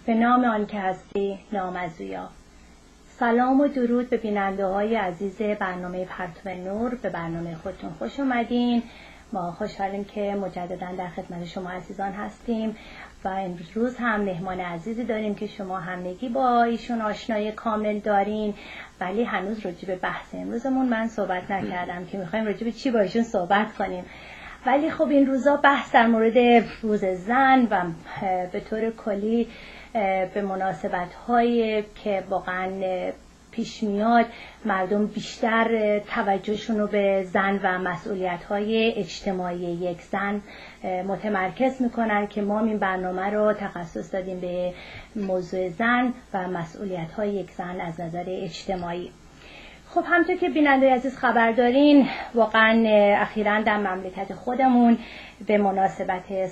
به نام آن که هستی نامجویا. سلام و درود به بیننده های عزیز برنامه پرتو نور. به برنامه خودتون خوش اومدین. ما خوشحالیم که مجددا در خدمت شما عزیزان هستیم و امروز هم مهمان عزیزی داریم که شما همگی با ایشون آشنایی کامل دارین، ولی هنوز راجع به بحث امروزمون من صحبت نکردم که میخوایم راجع به چی با ایشون صحبت کنیم. ولی خب این روزا بحث در مورد روز زن و به طور کلی به مناسبت‌هایی که واقعاً پیش میاد مردم بیشتر توجهشون رو به زن و مسئولیت‌های اجتماعی یک زن متمرکز میکنن که ما این برنامه رو تخصص دادیم به موضوع زن و مسئولیت‌های یک زن از نظر اجتماعی. خب همونطور که بیننده عزیز خبر دارین، واقعا اخیراً در مملکت خودمون به مناسبت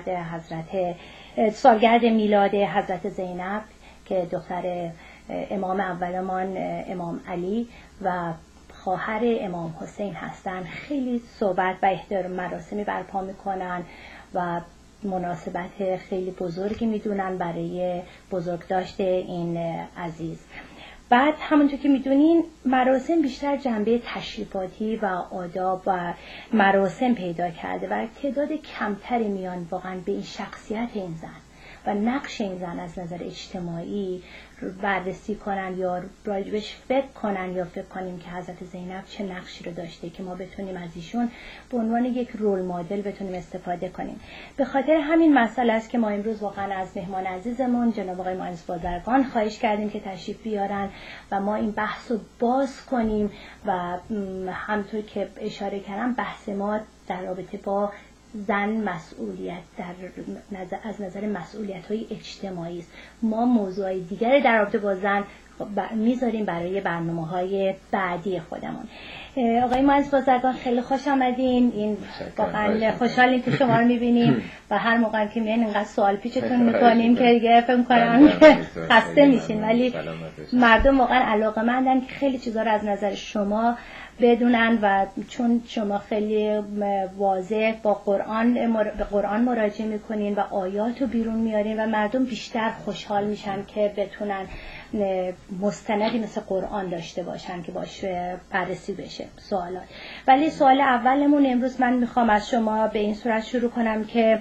سالگرد میلاد حضرت زینب که دختر امام اولمان امام علی و خواهر امام حسین هستن، خیلی صحبت و احترام مراسمی برپا میکنن و مناسبت خیلی بزرگی میدونن برای بزرگداشت این عزیز. بعد همونطور که میدونین مراسم بیشتر جنبه تشریفاتی و آداب و مراسم پیدا کرده و تعداد کمتری میان واقعا به این شخصیت این زن و نقش این زن از نظر اجتماعی بررسی کنن یا راجبش فکر کنن یا فکر کنیم که حضرت زینب چه نقشی رو داشته که ما بتونیم از ایشون به عنوان یک رول مدل بتونیم استفاده کنیم. به خاطر همین مسئله است که ما امروز واقعا از مهمان عزیزمون جناب آقای مهندس بازرگان خواهش کردیم که تشریف بیارن و ما این بحث رو باز کنیم و همونطور که اشاره کردم بحث ما در رابطه با زن مسئولیت از نظر مسئولیت‌های اجتماعی است. ما موضوعی دیگری در رابطه با زن میذاریم برای برنامه‌های بعدی خودمون. آقای مهندس بازرگان خیلی خوش آمدین. این واقعا خوشحالیم که شما رو می‌بینیم و هر موقع که میان اینقدر سوال پیچتون می‌کنیم که دیگه فکر می‌کنم خسته میشین، ولی مردم واقعا علاقه‌مندن که خیلی چیزا رو از نظر شما بدونن و چون شما خیلی واضح با قرآن مراجعه میکنین و آیات رو بیرون میارین و مردم بیشتر خوشحال میشن که بتونن مستندی مثل قرآن داشته باشن که باش بررسی بشه سوالات. ولی سوال اولمون امروز من میخوام از شما به این صورت شروع کنم که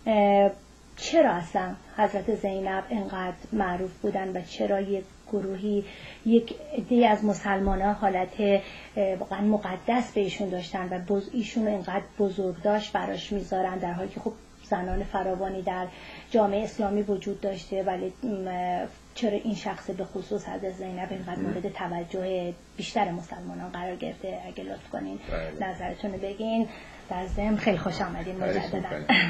چرا اصلا حضرت زینب اینقدر معروف بودن و چرا یک گروهی یک عده از مسلمان‌ها حالت واقعا مقدس به ایشون داشتن و ایشون رو اینقدر بزرگ داشت براش میذارن، در حالی که خب زنان فراوانی در جامعه اسلامی وجود داشته، ولی چرا این شخص به خصوص حضرت زینب اینقدر مورد توجه بیشتر مسلمانان قرار گرفته؟ اگه لطف کنین نظرتون رو بگین. در ضمن خیلی خوش آمدین مجددا.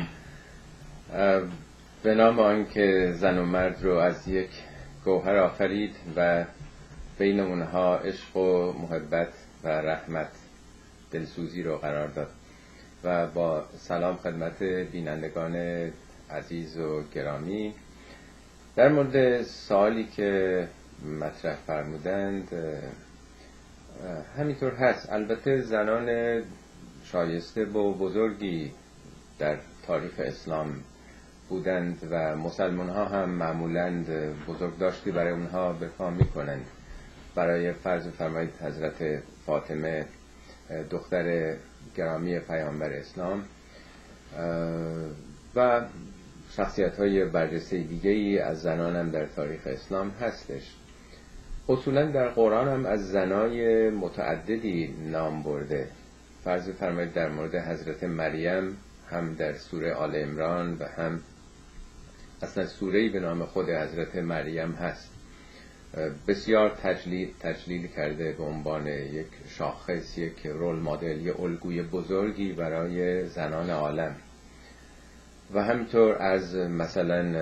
به نام آنکه زن و مرد رو از یک گوهر آفرید و بین اونها عشق و محبت و رحمت دلسوزی رو قرار داد و با سلام خدمت بینندگان عزیز و گرامی. در مورد سوالی که مطرح فرمودند همینطور هست. البته زنان شایسته و بزرگی در تاریخ اسلام بودند و مسلمان ها هم معمولاً بزرگداشتی برای اونها به پا میکنند. برای فرض فرمایید حضرت فاطمه دختر گرامی پیامبر اسلام و شخصیت های برجسته دیگه‌ای از زنان هم در تاریخ اسلام هستش. اصولاً در قرآن هم از زنای متعددی نام برده. فرض فرمایید در مورد حضرت مریم هم در سوره آل عمران و هم اصلا سوره‌ای به نام خود حضرت مریم هست. بسیار تجلیل کرده به عنوان یک شاخص، یک رول مدل، یک الگوی بزرگی برای زنان عالم. و همینطور از مثلا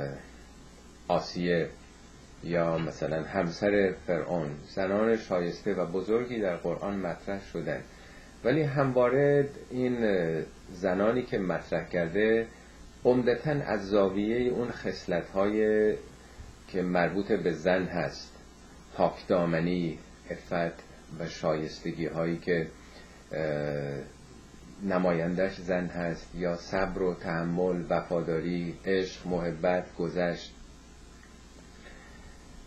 آسیه یا مثلا همسر فرعون، زنان شایسته و بزرگی در قرآن مطرح شدن. ولی همواره این زنانی که مطرح کرده عمدتاً از زاویه اون خصلت‌های که مربوط به زن هست، پاکدامنی، عفت و شایستگی هایی که نمایندش زن هست، یا صبر و تحمل، وفاداری، عشق، محبت، گذشت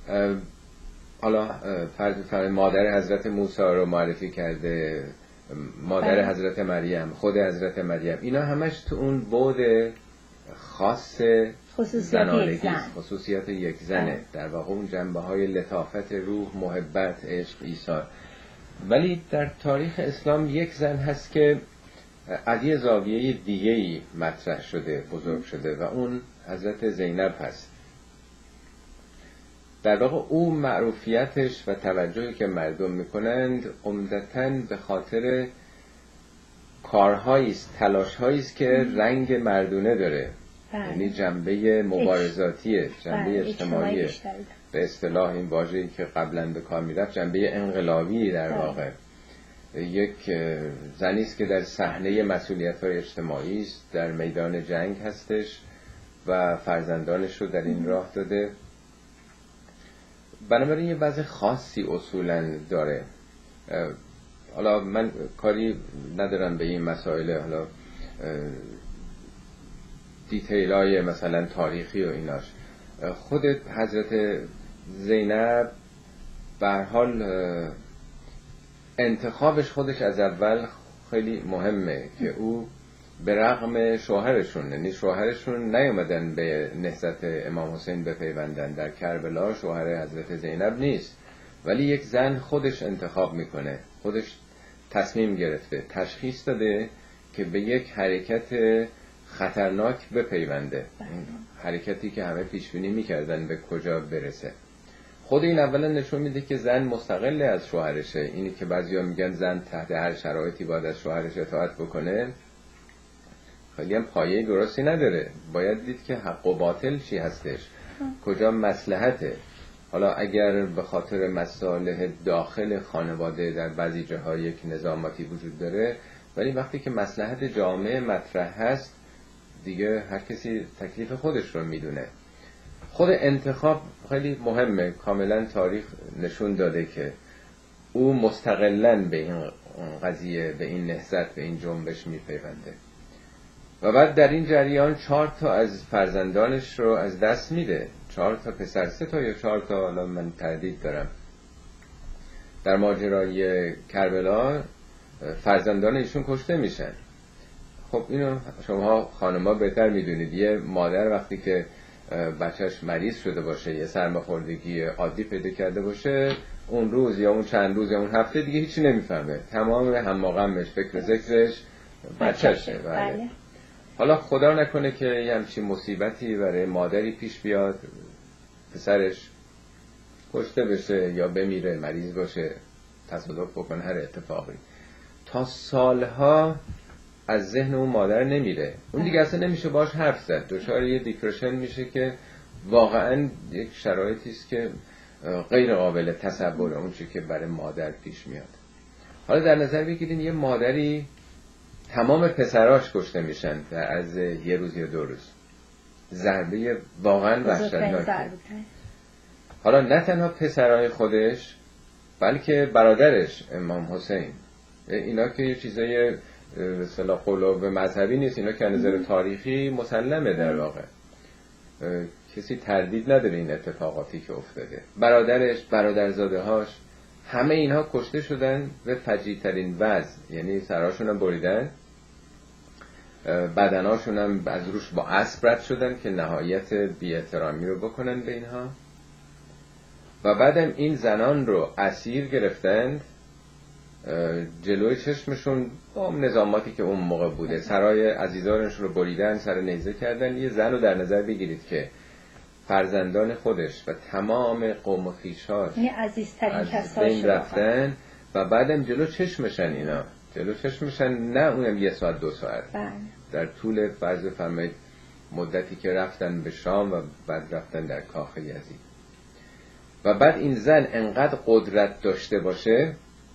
حالا مادر حضرت موسی رو معرفی کرده، مادر حضرت مریم، خود حضرت مریم، اینا همش تو اون بعد خاص زنانگی، خصوصیات یک زنه، در واقع اون جنبه های لطافت روح، محبت، عشق، ایثار. ولی در تاریخ اسلام یک زن هست که از یه زاویه دیگه‌ای مطرح شده، بزرگ شده، و اون حضرت زینب هست. در واقع او معروفیتش و توجهی که مردم میکنند عمدتاً به خاطر کارهایی است، تلاشهایی است که رنگ مردونه داره، یعنی جنبه مبارزاتیه، جنبه اجتماعیه، به اصطلاح این واژه‌ای که قبلا به کار میرفت جنبه انقلابی در واقع. یک زنی است که در صحنه مسئولیت‌های اجتماعی است، در میدان جنگ هستش و فرزندانش رو در این راه داده. بنابراین یه وضع خاصی اصولاً داره. حالا من کاری ندارم به این مسائل، حالا دیتیلای مثلا تاریخی و ایناش. خود حضرت زینب به هر حال انتخابش خودش از اول خیلی مهمه که او به رغم شوهرشون، یعنی شوهرشون نیومدن به نهضت امام حسین بپیوندن، در کربلا شوهر حضرت زینب نیست، ولی یک زن خودش انتخاب میکنه، خودش تصمیم گرفته، تشخیص داده که به یک حرکت خطرناک بپیونده، حرکتی که همه پیش بینی میکردن به کجا برسه. خود این اولا نشون میده که زن مستقل از شوهرشه. اینی که بعضیا میگن زن تحت هر شرایطی باید از شوهرش اطاعت بکنه، خیلی هم پایه درستی نداره. باید دید که حق و باطل چی هستش، کجا مصلحته. حالا اگر به خاطر مصالح داخل خانواده در بعضی جاها یک نظاماتی وجود داره، ولی وقتی که مصلحت جامعه مطرح هست دیگه هر کسی تکلیف خودش رو میدونه. خود انتخاب خیلی مهمه. کاملا تاریخ نشون داده که او مستقلاً به این قضیه، به این نهضت، به این جنبش میپیونده و بعد در این جریان 4 تا از فرزندانش رو از دست میده. 4 تا پسر، 3 تا یا 4 تا، الان من تردید دارم. در ماجرای کربلا فرزندان ایشون کشته میشن. خب اینو شما خانم‌ها بهتر میدونید. یه مادر وقتی که بچهش مریض شده باشه، یه سرماخوردگی عادی پیدا کرده باشه، اون روز یا اون چند روز یا اون هفته دیگه هیچی نمیفهمه، تمام هم و غمش، فکر ذکرش بچهشه. بله. حالا خدا نکنه که یه همچین مصیبتی برای مادری پیش بیاد، پسرش کشته بشه یا بمیره، مریض باشه، تصادف بکنه، هر اتفاقی، تا سالها از ذهن اون مادر نمیره. اون دیگه اصلا نمیشه باش حرف زد، دچار یه دیپرشن میشه که واقعا یک شرایطی است که غیر قابل تصور اون چیزی که برای مادر پیش میاد. حالا در نظر بگیرین یه مادری تمام پسراش کشته میشن از یه روز یا 2 روز. ضربه واقعا وحشتناکه. حالا نه تنها پسرای خودش بلکه برادرش امام حسین، اینا که یه چیزای به اصطلاح قلوب مذهبی نیست، اینا که از نظر تاریخی مسلمه. در واقع کسی تردید نداره این اتفاقاتی که افتاده. برادرش، برادرزاده‌هاش، همه اینها کشته شدن به فجیع‌ترین وضع، یعنی سرهاشون هم بریدن، بدناشون هم از روش با اسب رد شدن که نهایت بی‌احترامی رو بکنن به اینها. و بعدم این زنان رو اسیر گرفتند، جلوی چشمشون با نظاماتی که اون موقع بوده سرای عزیزانش رو بریدن، سر نیزه کردن. یه زن رو در نظر بگیرید که فرزندان خودش و تمام قوم و خویشاش از بین رفتن و بعدم جلو چشمشن، اینا جلو چشمشن، نه اونم 1 ساعت 2 ساعت در طول فرض فرمایید مدتی که رفتن به شام و بعد رفتن در کاخ یزید. و بعد این زن انقدر قدرت داشته باشه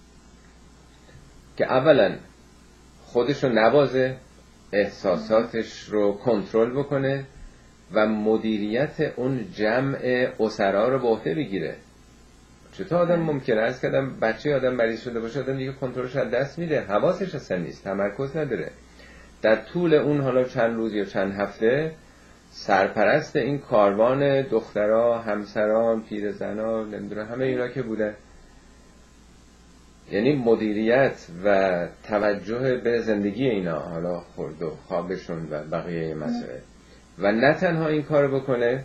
که اولا خودش رو نبازه، احساساتش رو کنترل بکنه و مدیریت اون جمع اسرا رو به عهده بگیره. چطور آدم ممکنه؟ عرض کردم بچه آدم مریض شده باشه، آدم دیگه کنترلش از دست میده، حواسش اصلا نیست، تمرکز نداره. در طول اون حالا چند روز یا چند هفته سرپرست این کاروان دخترها، همسران، پیرزنا، نمیدونم همه اینا که بودن. یعنی مدیریت و توجه به زندگی اینا، حالا خورد و خوابشون و بقیه مسائل. و نه تنها این کارو بکنه،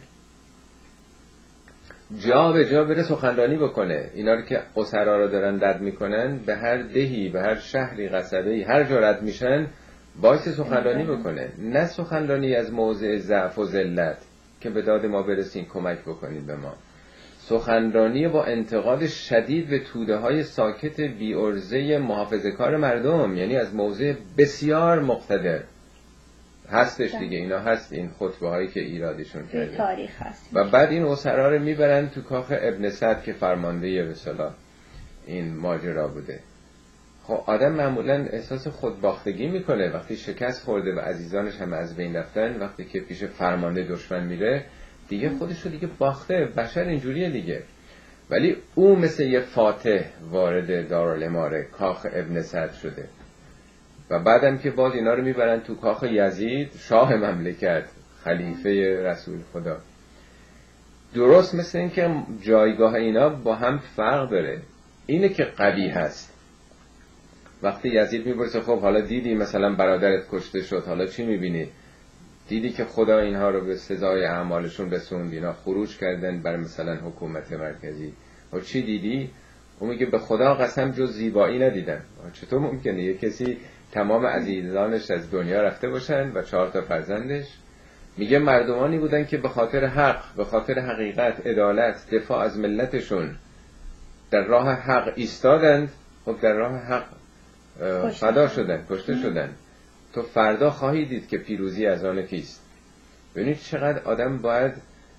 جا به جا بره سخنرانی بکنه. اینا رو که اسرا رو دارن رد میکنن، به هر دهی، به هر شهری، قصبه‌ای، هر جا رد میشن باعث سخنرانی بکنه. نه سخنرانی از موضع ضعف و ذلت که به داد ما برسین، کمک بکنید به ما. سخنرانی با انتقاد شدید به توده های ساکت بی ارزه محافظه‌کار مردم، یعنی از موضع بسیار مقتدر هستش دیگه. اینا هست، این خطبه هایی که ایرادشون کرده تاریخ هست. و بعد این اسرا رو میبرن تو کاخ ابن سعد که فرمانده به اصطلاح این ماجرا بوده. خب آدم معمولا احساس خودباختگی میکنه وقتی شکست خورده و عزیزانش هم از بین رفتن. وقتی که پیش فرمانده دشمن میره دیگه خودش رو دیگه باخته. بشر اینجوریه دیگه. ولی او مثل یه فاتح وارد دارالاماره کاخ ابن سعد شده و بعدم که باز اینا رو میبرن تو کاخ یزید، شاه مملکت، خلیفه رسول خدا. درست مثل این که جایگاه اینا با هم فرق داره. اینه که قوی هست. وقتی یزید میپرسه خب حالا دیدی مثلا برادرت کشته شد، حالا چی میبینی؟ دیدی که خدا اینها رو به سزای اعمالشون رسوند، اینا خروج کردن بر مثلا حکومت مرکزی، و چی دیدی؟ اون میگه به خدا قسم جز زیبایی ندیدن. چطور ممکنه یه کسی تمام عزیزانش از دنیا رفته باشن و 4 تا فرزندش؟ میگه مردمانی بودن که به خاطر حق، به خاطر حقیقت، عدالت، دفاع از ملتشون در راه حق ایستادند. خب در راه حق فدا شدن، کشته شدن. تو فردا خواهی دید که پیروزی از آن کیست. ببینید چقدر آدم باید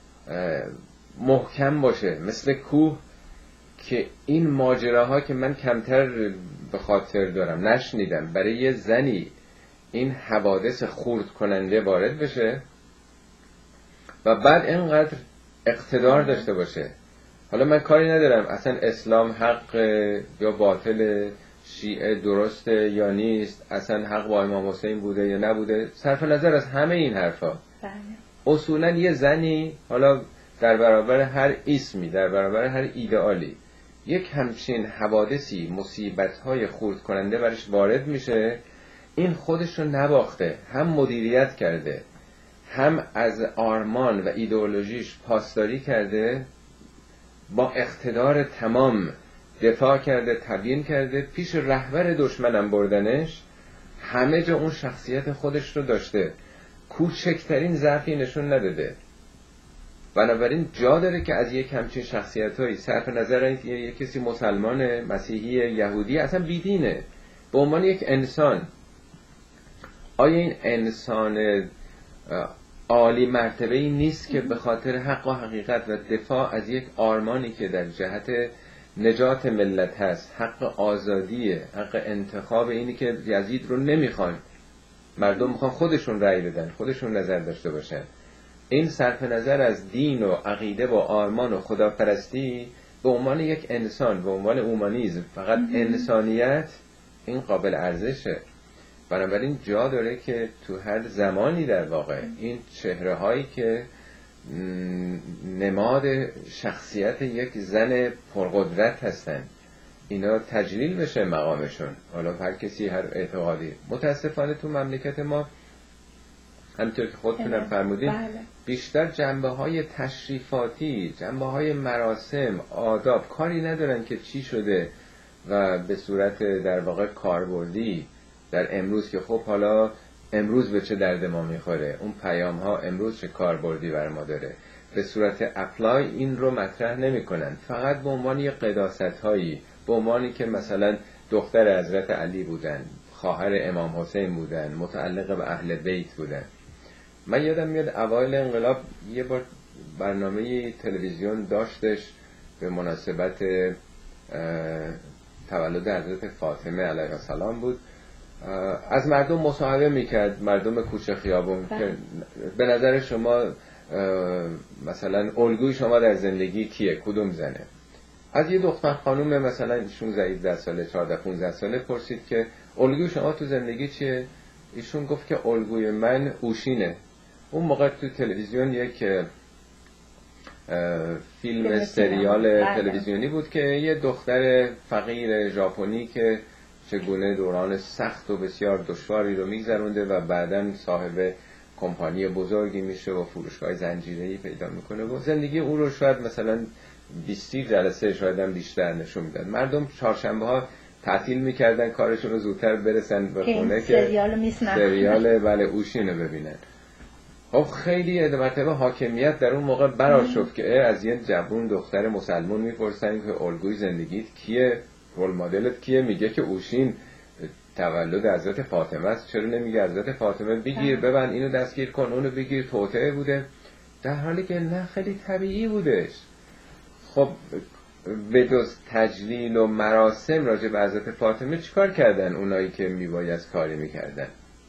محکم باشه، مثل کوه، که این ماجراها که من کمتر به خاطر دارم، نشنیدم، برای یه زنی این حوادث خورد کننده وارد بشه و بعد اینقدر اقتدار داشته باشه. حالا من کاری ندارم اصلا اسلام حق یا باطل، شیعه درسته یا نیست، اصلا حق با امام حسین بوده یا نبوده، صرف نظر از همه این حرفا. اصولا یه زنی حالا در برابر هر اسمی، در برابر هر ایدئالی، یک همچین حوادثی، مصیبت‌های خورد کننده برش وارد میشه، این خودش رو نباخته، هم مدیریت کرده، هم از آرمان و ایدئولوژیش پاسداری کرده، با اقتدار تمام دفاع کرده، تبیین کرده، پیش رهبر دشمنم بردنش، همه جا اون شخصیت خودش رو داشته، کوچکترین ضعفی نشون نداده. بنابراین جا داره که از یک همچین شخصیت‌هایی، صرف نظر اینکه یک کسی مسلمان، مسیحی، یهودی، اصلا بیدینه، به عنوان یک انسان، آیا این انسان عالی مرتبه‌ای نیست که به خاطر حق و حقیقت و دفاع از یک آرمانی که در جهت نجات ملت هست، حق آزادیه، حق انتخاب، اینی که یزید رو نمیخوان، مردم میخوان خودشون رأی بدن، خودشون نظر داشته باشن، این صرف نظر از دین و عقیده و آرمان و خداپرستی، به عنوان یک انسان، به عنوان اومانیسم، فقط انسانیت، این قابل ارزشه. بنابراین جا داره که تو هر زمانی در واقع این چهره هایی که نماد شخصیت یک زن پرقدرت هستن، اینا تجلیل بشه مقامشون، حالا هر کسی هر اعتقادی. متاسفانه تو مملکت ما همینطور که خودتونم فرمودین، بیشتر جنبه های تشریفاتی، جنبه های مراسم، آداب، کاری ندارن که چی شده و به صورت در واقع کاربردی در امروز، که خب حالا امروز به چه درد ما میخوره، اون پیام ها امروز چه کاربردی بر ما داره، به صورت اپلای این رو مطرح نمی کنن. فقط به عنوان یه قداست هایی، به عنوانی که مثلا دختر حضرت علی بودن، خواهر امام حسین بودن، متعلق به اهل بیت بودن. من یادم میاد اوایل انقلاب یه بار برنامه تلویزیون داشتش به مناسبت تولد حضرت فاطمه علیها السلام بود، از مردم مصاحبه میکرد، مردم کوچه خیابون، که به نظر شما مثلا الگوی شما در زندگی کیه، کدوم زنه؟ از یه دختر خانوم مثلا 16 ساله، 14 15 ساله پرسید که الگوی شما تو زندگی چیه؟ ایشون گفت که الگوی من اوشینه. اون موقع تو تلویزیون یک فیلم سریال تلویزیونی بود که یه دختر فقیر ژاپنی که چگونه دوران سخت و بسیار دشواری رو میگذرونده و بعداً صاحب کمپانی بزرگی میشه و فروشگاه زنجیره‌ای پیدا میکنه و زندگی اون رو شاید مثلا 20 جلسه شاید هم بیشتر نشون میدن. مردم چهارشنبه ها تعطیل میکردن کارشون رو زودتر برسن به خونه که سریال بله اوشین رو ببینن. خب خیلی مرتبه حاکمیت در اون موقع برآشفت که از یه جوون دختر مسلمان میپرسن که الگوی زندگیت کیه، رول مدلت کیه، میگه که اوشین تولد حضرت فاطمه است، چرا نمیگه حضرت فاطمه بگیر ببند اینو دستگیر کن اونو بگیر، توطئه بوده، در حالی که نه خیلی طبیعی بودش. خب به جز تجلیل و مراسم راجع به حضرت فاطمه چیکار کردن اونایی که میبایست کاری میکردن؟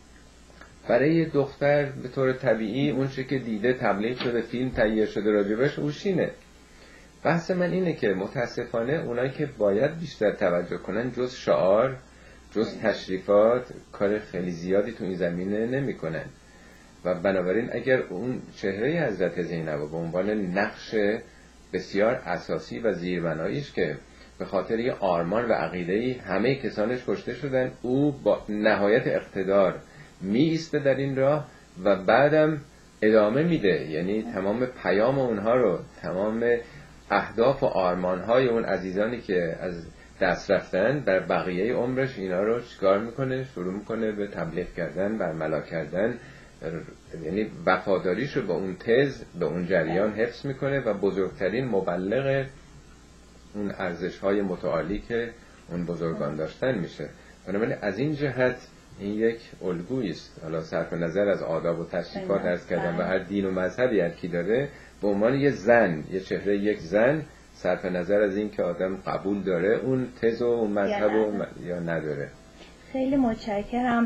برای یه دختر به طور طبیعی اون چه که دیده تبلیغ شده فیلم تهیه شده راجبش اوشینه. بحث من اینه که متاسفانه اونایی که باید بیشتر توجه کنن جز شعار جز تشریفات کار خیلی زیادی تو این زمینه نمی کنن و بنابراین اگر اون چهره حضرت زینب به عنوان نقش بسیار اساسی و زیربناییش که به خاطر یه آرمان و عقیده‌ای همه کسانش کشته شدن، او با نهایت اقتدار می ایسته در این راه و بعدم ادامه میده، یعنی تمام پیام اونها رو، تمام اهداف و آرمانهای اون عزیزانی که از دست رفتن در بقیه عمرش اینا رو چیکار میکنه؟ شروع میکنه به تبلیغ کردن، برملا کردن، یعنی وفاداریش رو به اون تز، به اون جریان حفظ میکنه و بزرگترین مبلغ اون ارزش‌های متعالی که اون بزرگان داشتن میشه. بنابراین از این جهت این یک الگویی است. حالا صرف نظر از آداب و تشریفات عرض کردم و هر دین و مذهبی هر کی داره به عنوان یه زن، یه چهره یک زن، صرف نظر از این که آدم قبول داره اون تز و اون مذهب یا نداره. خیلی متشکرم.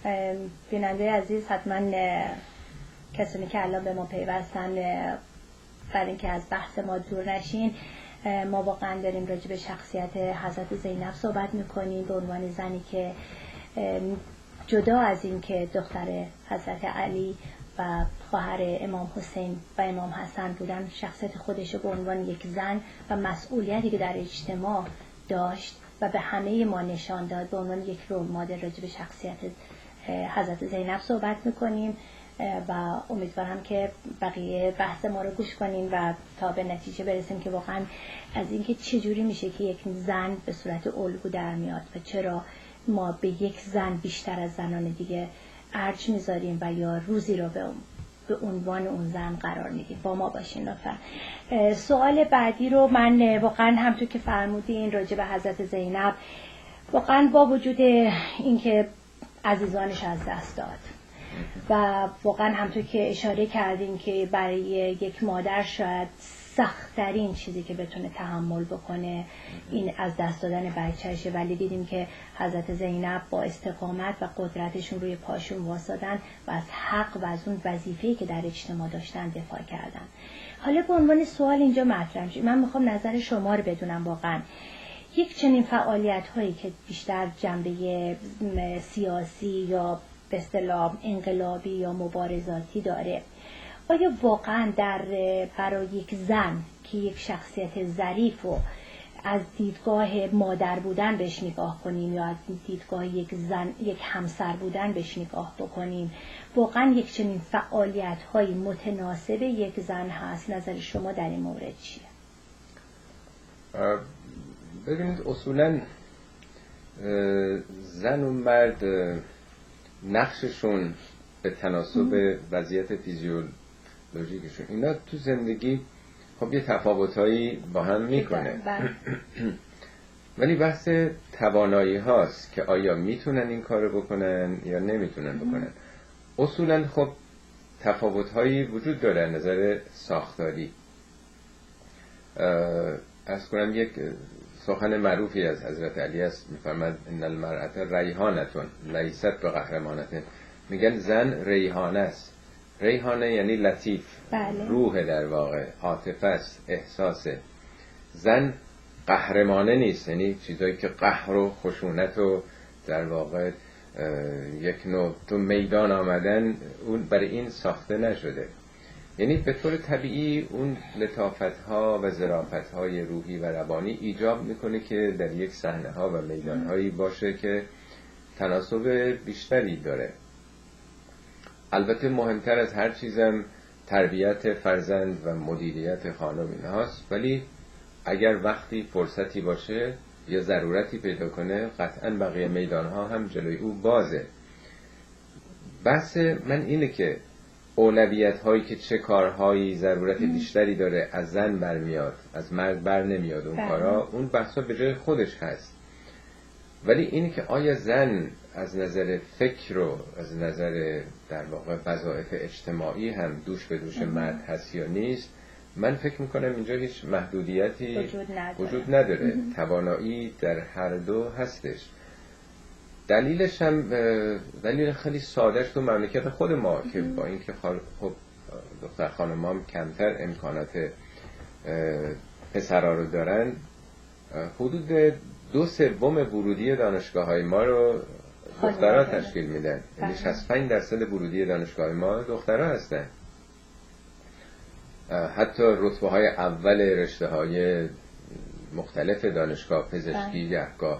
بیننده عزیز حتما کسانی که الان به ما پیوستن برای اینکه از بحث ما دور نشین، ما واقعا داریم راجع به شخصیت حضرت زینب صحبت میکنیم به عنوان زنی که جدا از این که دختر حضرت علی و خواهر امام حسین و امام حسن بودن، شخصیت خودش به عنوان یک زن و مسئولیتی که در اجتماع داشت و به همه ما نشان داد به عنوان یک رول مدل راجع به شخصیت حضرت زینب صحبت میکنیم و امیدوارم که بقیه بحث ما رو گوش کنیم و تا به نتیجه برسیم که واقعا از اینکه چجوری میشه که یک زن به صورت الگو در میاد و چرا ما به یک زن بیشتر از زنان دیگه ارج میذاریم و یا روزی رو به عنوان اون زن قرار میدیم. با ما باشین لطفا. سوال بعدی رو من واقعا همونطور که فرمودین راجع به حضرت زینب، واقعا با وجود اینکه عزیزانش از دست داد و واقعا همونطور که اشاره کردین که برای یک مادر شاید سخت‌ترین چیزی که بتونه تحمل بکنه این از دست دادن بچه‌شه، ولی دیدیم که حضرت زینب با استقامت و قدرتشون روی پاشون واسادن و از حق و از اون وظیفه‌ای که در اجتماع داشتن دفاع کردن. حالا به عنوان سوال اینجا مطرح میشه، من میخوام نظر شما رو بدونم. واقعا یک چنین فعالیت‌هایی که بیشتر جنبه سیاسی یا به اصطلاح انقلابی یا مبارزاتی داره، آیا واقعا برای یک زن که یک شخصیت ظریف و از دیدگاه مادر بودن بهش نگاه کنیم یا از دیدگاه یک زن، یک همسر بودن بهش نگاه بکنیم، واقعا یک چنین فعالیت‌های متناسب یک زن هست؟ نظر شما در این مورد چیه؟ ببینید اصولا زن و مرد نقششون به تناسب وضعیت فیزیولوژیکشون اینا تو زندگی خب یه تفاوتایی با هم میکنه، ولی بحث توانایی هاست که آیا میتونن این کارو بکنن یا نمیتونن بکنن. اصولا خب تفاوت‌هایی وجود داره از نظر ساختاری. از کنم یک سخن معروفی از حضرت علی است، میفرماد ان المرأة ریحانتون لیست بقهرمانتون. میگن زن ریحانه است. ریحانه یعنی لطیف، بله. روح در واقع، عاطفه است، احساسه. زن قهرمانه نیست، یعنی چیزایی که قهر و خشونت و در واقع یک نوع تو میدان آمدن اون برای این ساخته نشده. یعنی به طور طبیعی اون لطافت‌ها و ظرافت‌های روحی و روانی ایجاب میکنه که در یک صحنه‌ها و میدان‌هایی باشه که تناسب بیشتری داره. البته مهمتر از هر چیزم تربیت فرزند و مدیریت خانم اینهاست، ولی اگر وقتی فرصتی باشه یا ضرورتی پیدا کنه قطعاً بقیه میدان‌ها هم جلوی او بازه. بحث من اینه که اولویت هایی که چه کارهایی ضرورت بیشتری داره از زن برمیاد، از مرد بر نمیاد اون کارا، اون بحثا به جای خودش هست. ولی اینی که آیا زن از نظر فکر و از نظر در واقع وظایف اجتماعی هم دوش به دوش مرد هست یا نیست، من فکر میکنم اینجا هیچ محدودیتی وجود نداره. توانایی در هر دو هستش. دلیلش هم دلیل خیلی سادهش تو مملکت خود ما که با اینکه خب دختر خانم‌ها هم کمتر امکانات پسرها رو دارن، حدود 2/3 ورودی دانشگاه‌های ما رو دخترها تشکیل میدن. یعنی 65% ورودی دانشگاه ما دخترها هستن. حتی رتبه‌های اول رشته‌های مختلف دانشگاه، پزشکی، دهگاه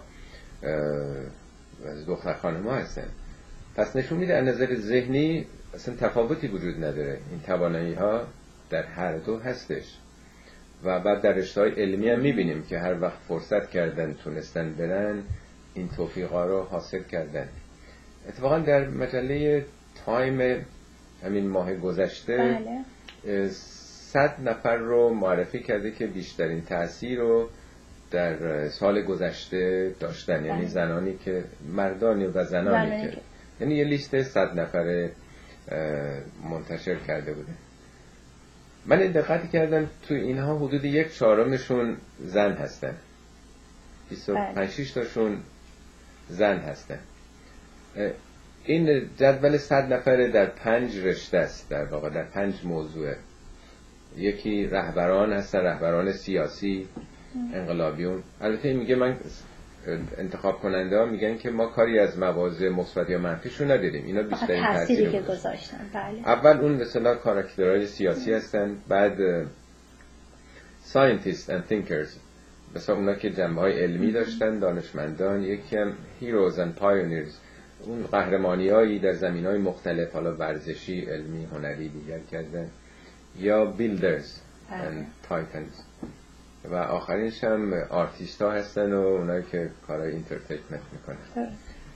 از دختر خانم‌ها هستن. پس نشون میده از نظر ذهنی اصلا تفاوتی وجود نداره. این توانایی‌ها در هر دو هستش. و بعد در رشته‌های علمی هم می‌بینیم که هر وقت فرصت کردن تونستن برن این توفیق‌ها رو حاصل کردن. اتفاقا در مجله تایم همین ماه گذشته 100 نفر رو معرفی کرده که بیشترین تأثیر رو در سال گذشته داشتن. یعنی زنانی که مردانی و زنانی که یعنی یه لیست 100 نفره منتشر کرده بوده. من این دقت کردم تو اینها حدود 1/4 زن هستن، 25-6 تاشون زن هستن. این جدول 100 نفره در 5 رشته است، در واقع در 5 موضوع. یکی رهبران هستن، رهبران سیاسی، انقلابیون. البته میگه من انتخاب کننده ها میگن که ما کاری از مواضع مثبت یا منفیشون ندیدیم، اینا بیشترین تأثیری که گذاشتن. بله. اول اون مثلا کاراکترهای سیاسی هستن، بعد scientists and thinkers، مثلا اونا که جنبه‌های علمی داشتن، دانشمندان. یکی هم heroes and pioneers، اون قهرمانیایی در زمینهای مختلف، حالا ورزشی، علمی، هنری دیگر کردن. یا builders and titans. و آخرینش هم آرتیست ها هستن و اونایی که کارهای انترتینمنت میکنن.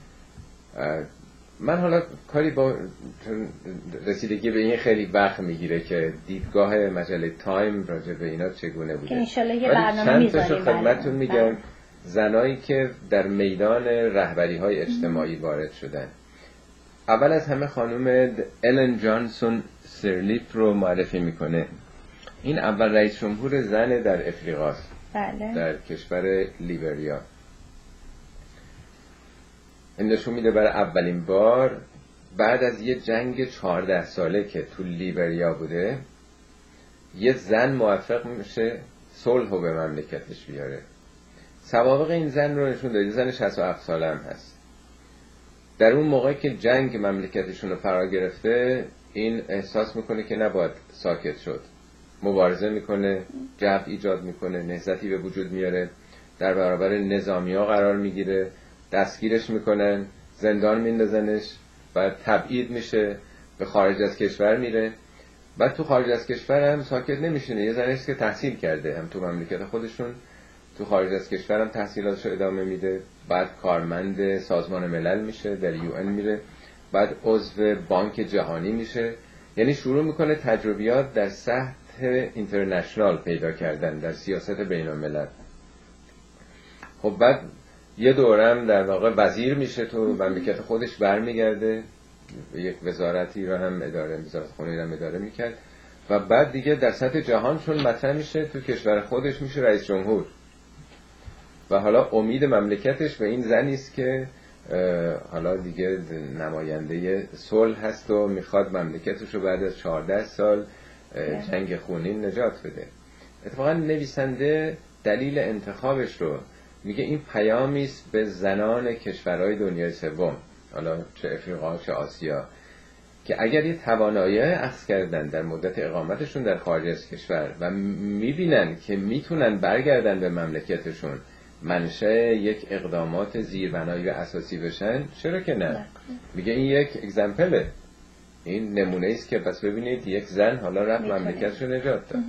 من حالا کاری با رسیدگی به این خیلی وقت میگیره که دیدگاه مجله تایم راجع به اینا چگونه بوده. انشالله یه برنامه میذاریم. چند تاشو خدمتتون میگم. زنایی که در میدان رهبری های اجتماعی وارد شدن. اول از همه خانم الن جانسون سرلیف رو معرفی میکنه. این اول رئیس جمهور زن در افریقاست. بله. در کشور لیبریا. این نشون میده برای اولین بار بعد از یه جنگ 14 ساله که تو لیبریا بوده، یه زن موفق میشه صلح رو به مملکتش بیاره. سوابق این زن رو نشون داده. زن 67 ساله هم هست. در اون موقع که جنگ مملکتشون رو فرا گرفته، این احساس میکنه که نباید ساکت شد، مبارزه میکنه، جو ایجاد میکنه، نهضتی به وجود میاره، در برابر نظامی ها قرار میگیره، دستگیرش میکنن، زندان میندازنش، بعد تبعید میشه، به خارج از کشور میره. بعد تو خارج از کشور هم ساکت نمیشینه. یه زنیست که تحصیل کرده، هم تو مملکت خودشون، تو خارج از کشور هم تحصیلاتشو ادامه میده. بعد کارمند سازمان ملل میشه، در UN میره، بعد عضو بانک جهانی میشه. یعنی شروع میکنه تجربیات در سطح اینترنشنال پیدا کردن در سیاست بین الملل. خب بعد یه دورم در واقع وزیر میشه، تو مملکت خودش برمیگرده، یک وزارتی رو هم اداره، وزارت خونه رو هم اداره میکرد. و بعد دیگه در سطح جهان چون مطرح میشه، تو کشور خودش میشه رئیس جمهور. و حالا امید مملکتش به این زنی است که حالا دیگه نماینده صلح هست و میخواد مملکتش رو بعد از 14 سال جنگ خونین نجات بده. اتفاقا نویسنده دلیل انتخابش رو میگه این پیامی است به زنان کشورهای دنیای سوم. حالا چه افریقا چه آسیا، که اگر یه توانایی اخذ کردن در مدت اقامتشون در خارج از کشور و میبینن که میتونن برگردن به مملکتشون، منشأ یک اقدامات زیربنایی و اساسی بشن، چرا که نه؟ میگه این یک اگزمپله، این نمونه است که پس ببینید یک زن حالا رفت مملکتشو نجات داد.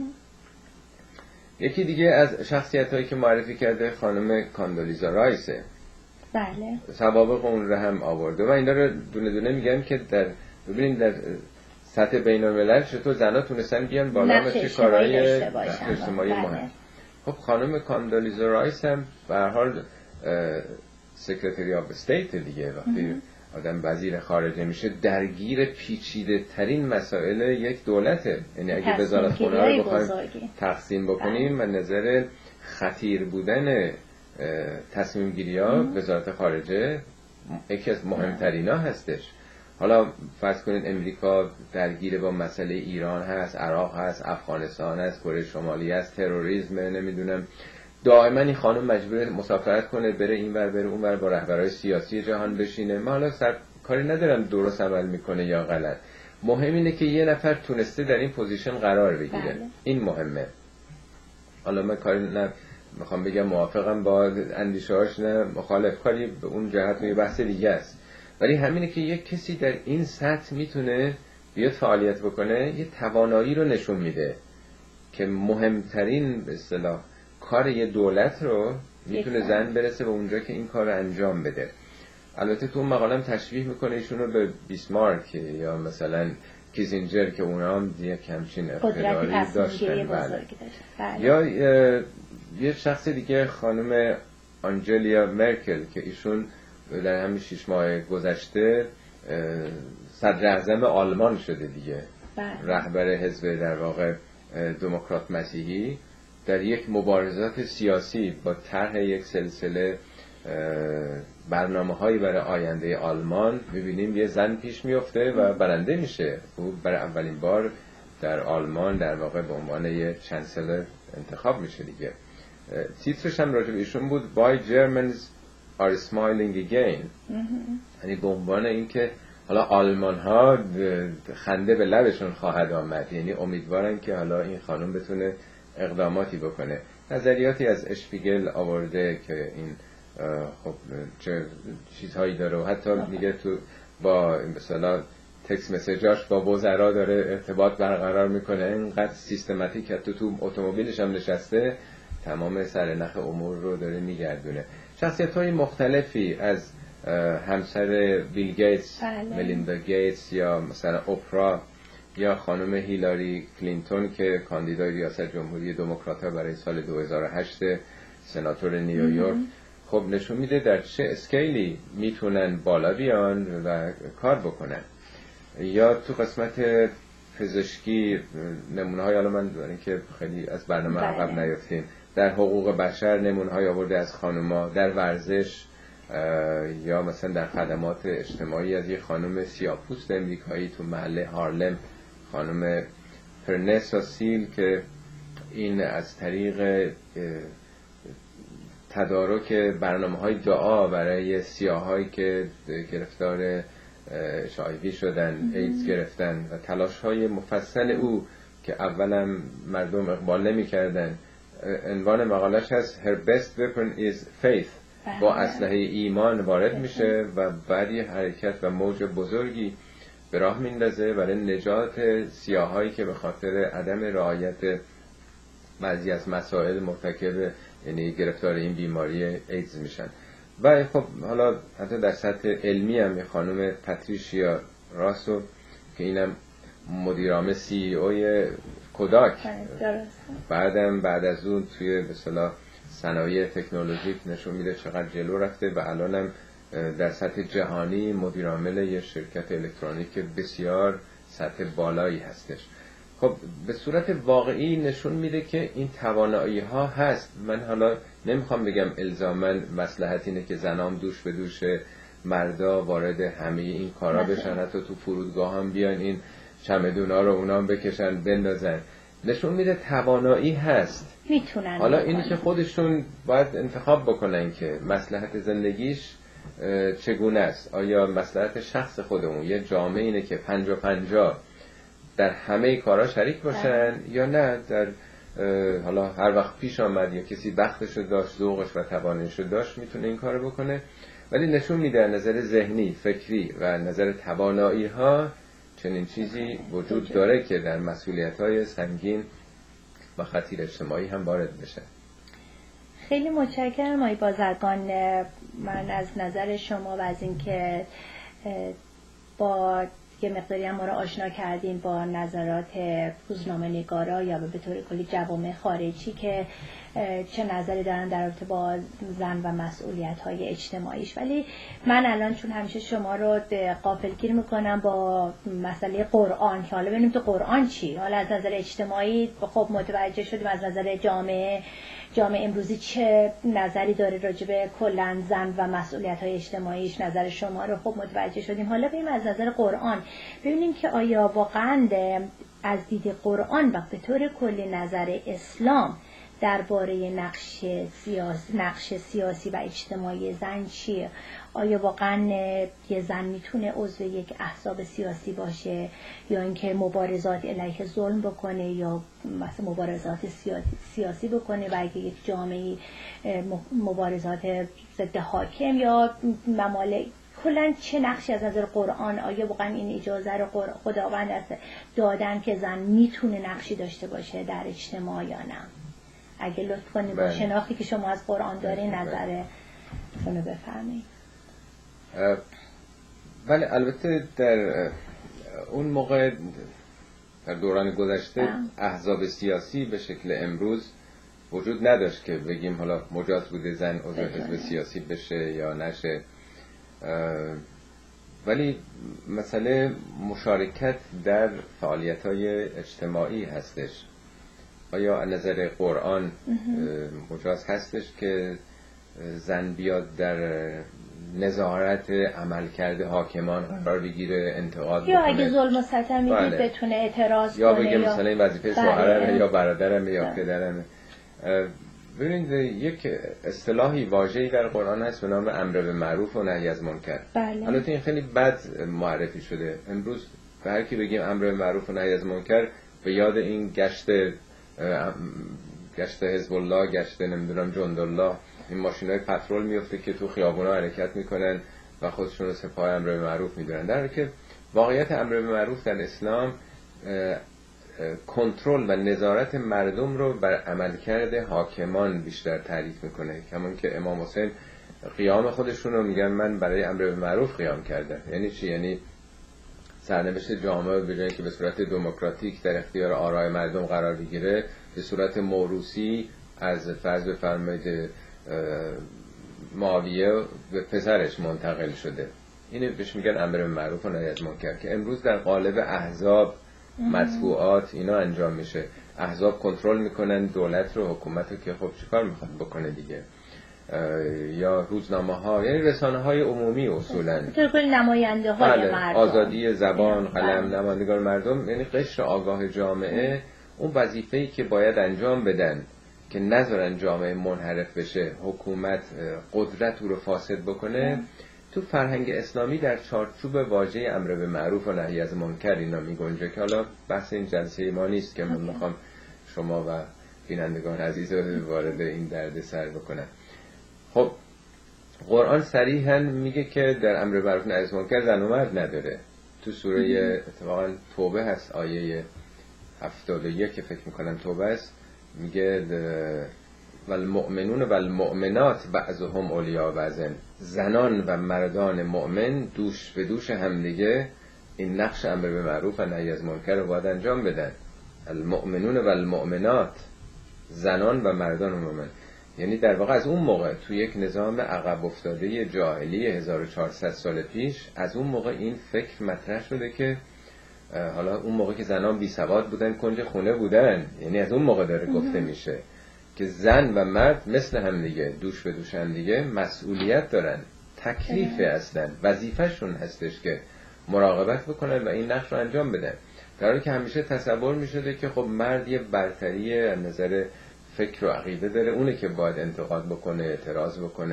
یکی دیگه از شخصیت‌هایی که معرفی کرده خانم کاندولیزا رایسه. بله. سوابق اون رو هم آورده و اینا رو دونه دونه میگم که ببینید در سطح بین‌الملل چطور زن‌ها تونستن بیان بالا و چه کارهای اجتماعی مهم. خب خانم کاندولیزا رایس هم به هر حال سکرتری آف استیت دیگه، وقتی آدم وزیر خارجه میشه درگیر پیچیده ترین مسائل یک دولته. یعنی اگه وزارتخونه رو بخوایم تقسیم بکنیم من نظر خطیر بودن تصمیم گیری ها وزارت خارجه یکی از مهمترینا هستش. حالا فرض کنید امریکا درگیر با مسئله ایران هست، عراق هست، افغانستان هست، کره شمالی هست، تروریسم، نمیدونم، دائما این خانم مجبور مسافرت کنه بره این ور بره اون ور با رهبرای سیاسی جهان بشینه. من حالا کاری ندارم درست عمل میکنه یا غلط، مهم اینه که یه نفر تونسته در این پوزیشن قرار بگیره. بله. این مهمه. حالا من کاری میخوام بگم موافقم با اندیشه‌هاش، نه مخالف، کاری به اون جهت یه بحث دیگه است، ولی همینه که یک کسی در این سطح میتونه بیاد فعالیت بکنه، یه توانایی رو نشون میده که مهمترین به اصطلاح کار یه دولت رو میتونه زن برسه به اونجا که این کار رو انجام بده. البته تو مقالم تشبیه میکنه ایشون رو به بیسمارک یا مثلا کیسینجر که اونا هم یک همچین اقتداری داشتن. بله. یا یه شخص دیگه خانم آنجلیا مرکل که ایشون در همین 6 ماه گذشته صدر اعظم آلمان شده دیگه. بله. رهبر حزب در واقع دموکرات مسیحی در یک مبارزات سیاسی با طرح یک سلسله برنامه‌هایی برای آینده آلمان می‌بینیم یه زن پیش میفته و برنده میشه. او برای اولین بار در آلمان در واقع به عنوان یه چانسلر انتخاب میشه دیگه. تیترش هم راجع به ایشون بود Why Germans are smiling again. یعنی به عنوان اینکه حالا آلمان ها خنده به لبشون خواهد آمد، یعنی امیدوارن که حالا این خانم بتونه اقداماتی بکنه. نظریاتی از اشپیگل آورده که این خب چه چیزهایی داره و حتی میگه تو با مثلا تکست مسیجاش با وزرا داره ارتباط برقرار میکنه، اینقدر سیستماتیک که تو اتومبیلش هم نشسته تمام سرنخ امور رو داره میگردونه. شخصیت‌های مختلفی از همسر بیل گیتس، ملیندا گیتس، یا مثلا اپرا، یا خانم هیلاری کلینتون که کاندیدای ریاست جمهوری دموکرات‌ها برای سال 2008 سناتور نیویورک، خب نشون میده در چه اسکیلی میتونن بالا بیان و کار بکنن. یا تو قسمت پزشکی نمونه‌های، حالا من برای اینکه خیلی از برنامه عقب نیفتیم، در حقوق بشر نمونه‌های آورده از خانوما، در ورزش یا مثلا در خدمات اجتماعی از یک خانم سیاه‌پوست امریکایی تو محله هارلم، خانم پرنسا سیل، که این از طریق تدارک برنامه‌های دعا برای سیاهایی که گرفتار HIV شدن، ایدز گرفتن و تلاش‌های مفصل او که اولا مردم اقبال نمی‌کردن. عنوان مقالش هست Her best weapon is faith. با اسلحه ایمان وارد میشه و بعد یه حرکت و موج بزرگی به راه میندازه برای نجات سیاهایی که به خاطر عدم رعایت بعضی از مسائل مرتکب، یعنی گرفتار این بیماری ایدز میشن. و خب حالا حتی در سطح علمی هم یه خانم پاتریشیا راسو که اینم مدیرعامل CEO کوداک، بعد از اون توی به اصطلاح صنایع تکنولوژیک نشون میده چقدر جلو رفته و الانم در سطح جهانی مدیرعامل یه شرکت الکترونیک بسیار سطح بالایی هستش. خب به صورت واقعی نشون میده که این توانایی ها هست. من حالا نمیخوام بگم الزاماً مصلحت اینه که زنام دوش به دوش مردا وارد همه این کارا بشن، حتی تو فرودگاه هم بیان این چمدونا رو اونا هم بکشن بندازن. نشون میده توانایی هست، میتونن. حالا اینی که خودشون باید انتخاب بکنن که مصلحت زندگیش چگونه است؟ آیا مصلحت شخص خودمون یه جامعه اینه که 50-50 در همه کارا شریک باشن یا نه در حالا هر وقت پیش آمد یا کسی بختشو داشت، ذوقش و تواناییشو داشت میتونه این کارو بکنه؟ ولی نشون میده نظر ذهنی، فکری و نظر توانایی ها چنین چیزی وجود داره که در مسئولیت‌های سنگین و خطیر اجتماعی هم وارد بشه. خیلی متشکرم آقای بازرگان. من از نظر شما و از اینکه با یه مقداری هم ما رو آشنا کردین با نظرات روزنامه‌نگارا یا به طور کلی جوامع خارجی که چه نظری دارن در رابطه با زن و مسئولیت‌های اجتماعیش. ولی من الان چون همیشه شما رو غافلگیر میکنم با مسئله قرآن که حالا ببینیم تو قرآن چی، حالا از نظر اجتماعی خب متوجه شدیم، از نظر جامعه امروزی چه نظری داره راجع به کلاً زن و مسئولیت‌های اجتماعیش، نظر شما رو خب متوجه شدیم. حالا بریم از نظر قرآن ببینیم که آیا واقعاً از دید قرآن و به طور کلی نظر اسلام درباره نقش سیاسی و اجتماعی زن چیه؟ آیا واقعا یه زن میتونه عضو یک احزاب سیاسی باشه یا اینکه مبارزات علیه ظلم بکنه یا مثلا مبارزات سیاسی بکنه و اگه یک جامعه مبارزات ضد حاکم یا ممالک، کلاً چه نقشی از نظر قرآن، آیا واقعا این اجازه رو خداوند دادن که زن میتونه نقشی داشته باشه در اجتماع یا نه؟ اگه لطف کنید با شناختی که شما از قرآن دارین نظرتون رو بفرمایید. بله، البته در اون موقع در دوران گذشته احزاب سیاسی به شکل امروز وجود نداشت که بگیم حالا مجاز بوده زن عضو حزب سیاسی بشه یا نشه. ولی مسئله مشارکت در فعالیت‌های اجتماعی هستش. آیا از نظر قرآن مجاز هستش که زن بیاد در نظارت عملکرد حاکمان قرار بگیره، انتقاد یا بکنه؟ اگه ظلم و ستم میدید بتونه اعتراض یا کنه بگه مثلا این وظیفه شوهرمه یا برادرمه یا پدرمه. ببینید یک اصطلاحی واژه‌ای در قرآن هست به نام امر به معروف و نهی از منکر. البته این خیلی بد معرفی شده. امروز به هر کی بگیم امر به معروف و نهی از منکر به یاد این گشت حزب الله، گشت نمیدونم جندالله، این ماشینای پترول میفته که تو خیابونا حرکت میکنن و خودشون رو سپاه امر به معروف میدونن، در حالی که واقعیت امر به معروف در اسلام کنترل و نظارت مردم رو بر عملکرد حاکمان بیشتر تعریف میکنه. همون که امام حسین قیام خودشون رو میگن من برای امر به معروف قیام کردم. یعنی چی؟ یعنی سرنوشت جامعه به جایی که به صورت دموکراتیک در اختیار آرای مردم قرار بگیره، به صورت موروثی از فرض بفرمایید معاویه به پسرش منتقل شده. اینو بهش میگن امر به معروف و نهی از منکر که امروز در قالب احزاب، مطبوعات اینا انجام میشه. احزاب کنترل میکنن دولت رو، حکومت رو که خب چیکار میخواد بکنه دیگه، یا روزنامه ها، یعنی رسانه های عمومی اصولا نماینده های مردم، آزادی زبان، قلم، نمایندگان مردم، یعنی قشر آگاه جامعه اون وظیفه‌ای که باید انجام بدن که نذارن جامعه منحرف بشه، حکومت قدرت رو فاسد بکنه، تو فرهنگ اسلامی در چارچوب واژه امر به معروف و نهی از منکر اینا میگنجه که حالا بحث این جلسه ما نیست که من میخوام شما و بینندگان عزیز وارد این درد سر بکنن. خب قرآن صریحاً میگه که در امر به معروف و نهی از منکر زن و مرد نداره. تو سوره اتفاقاً توبه هست، آیه 71 که فکر میکنم توبه است، میگه والمؤمنون والمؤمنات بعضهم اولیاء بعض، زنان و مردان مؤمن دوش به دوش همدیگه این نقش امر به معروف و نهی از منکر رو باید انجام بدن. المؤمنون والمؤمنات، زنان و مردان مؤمن، یعنی در واقع از اون موقع تو یک نظام عقب افتاده جاهلی 1400 سال پیش، از اون موقع این فکر مطرح شده که حالا اون موقع که زنان بی سواد بودن، کنج خونه بودن، یعنی از اون موقع داره گفته میشه که زن و مرد مثل هم دیگه، دوش به دوش هم دیگه مسئولیت دارن، تکلیف اصلا وظیفه‌شون هستش که مراقبت بکنن و این نقش رو انجام بدن. در حالی که همیشه تصور میشده که خب مرد یه برتری از نظر فکر و عقیده داره، اونه که باید انتقاد بکنه، اعتراض بکنه،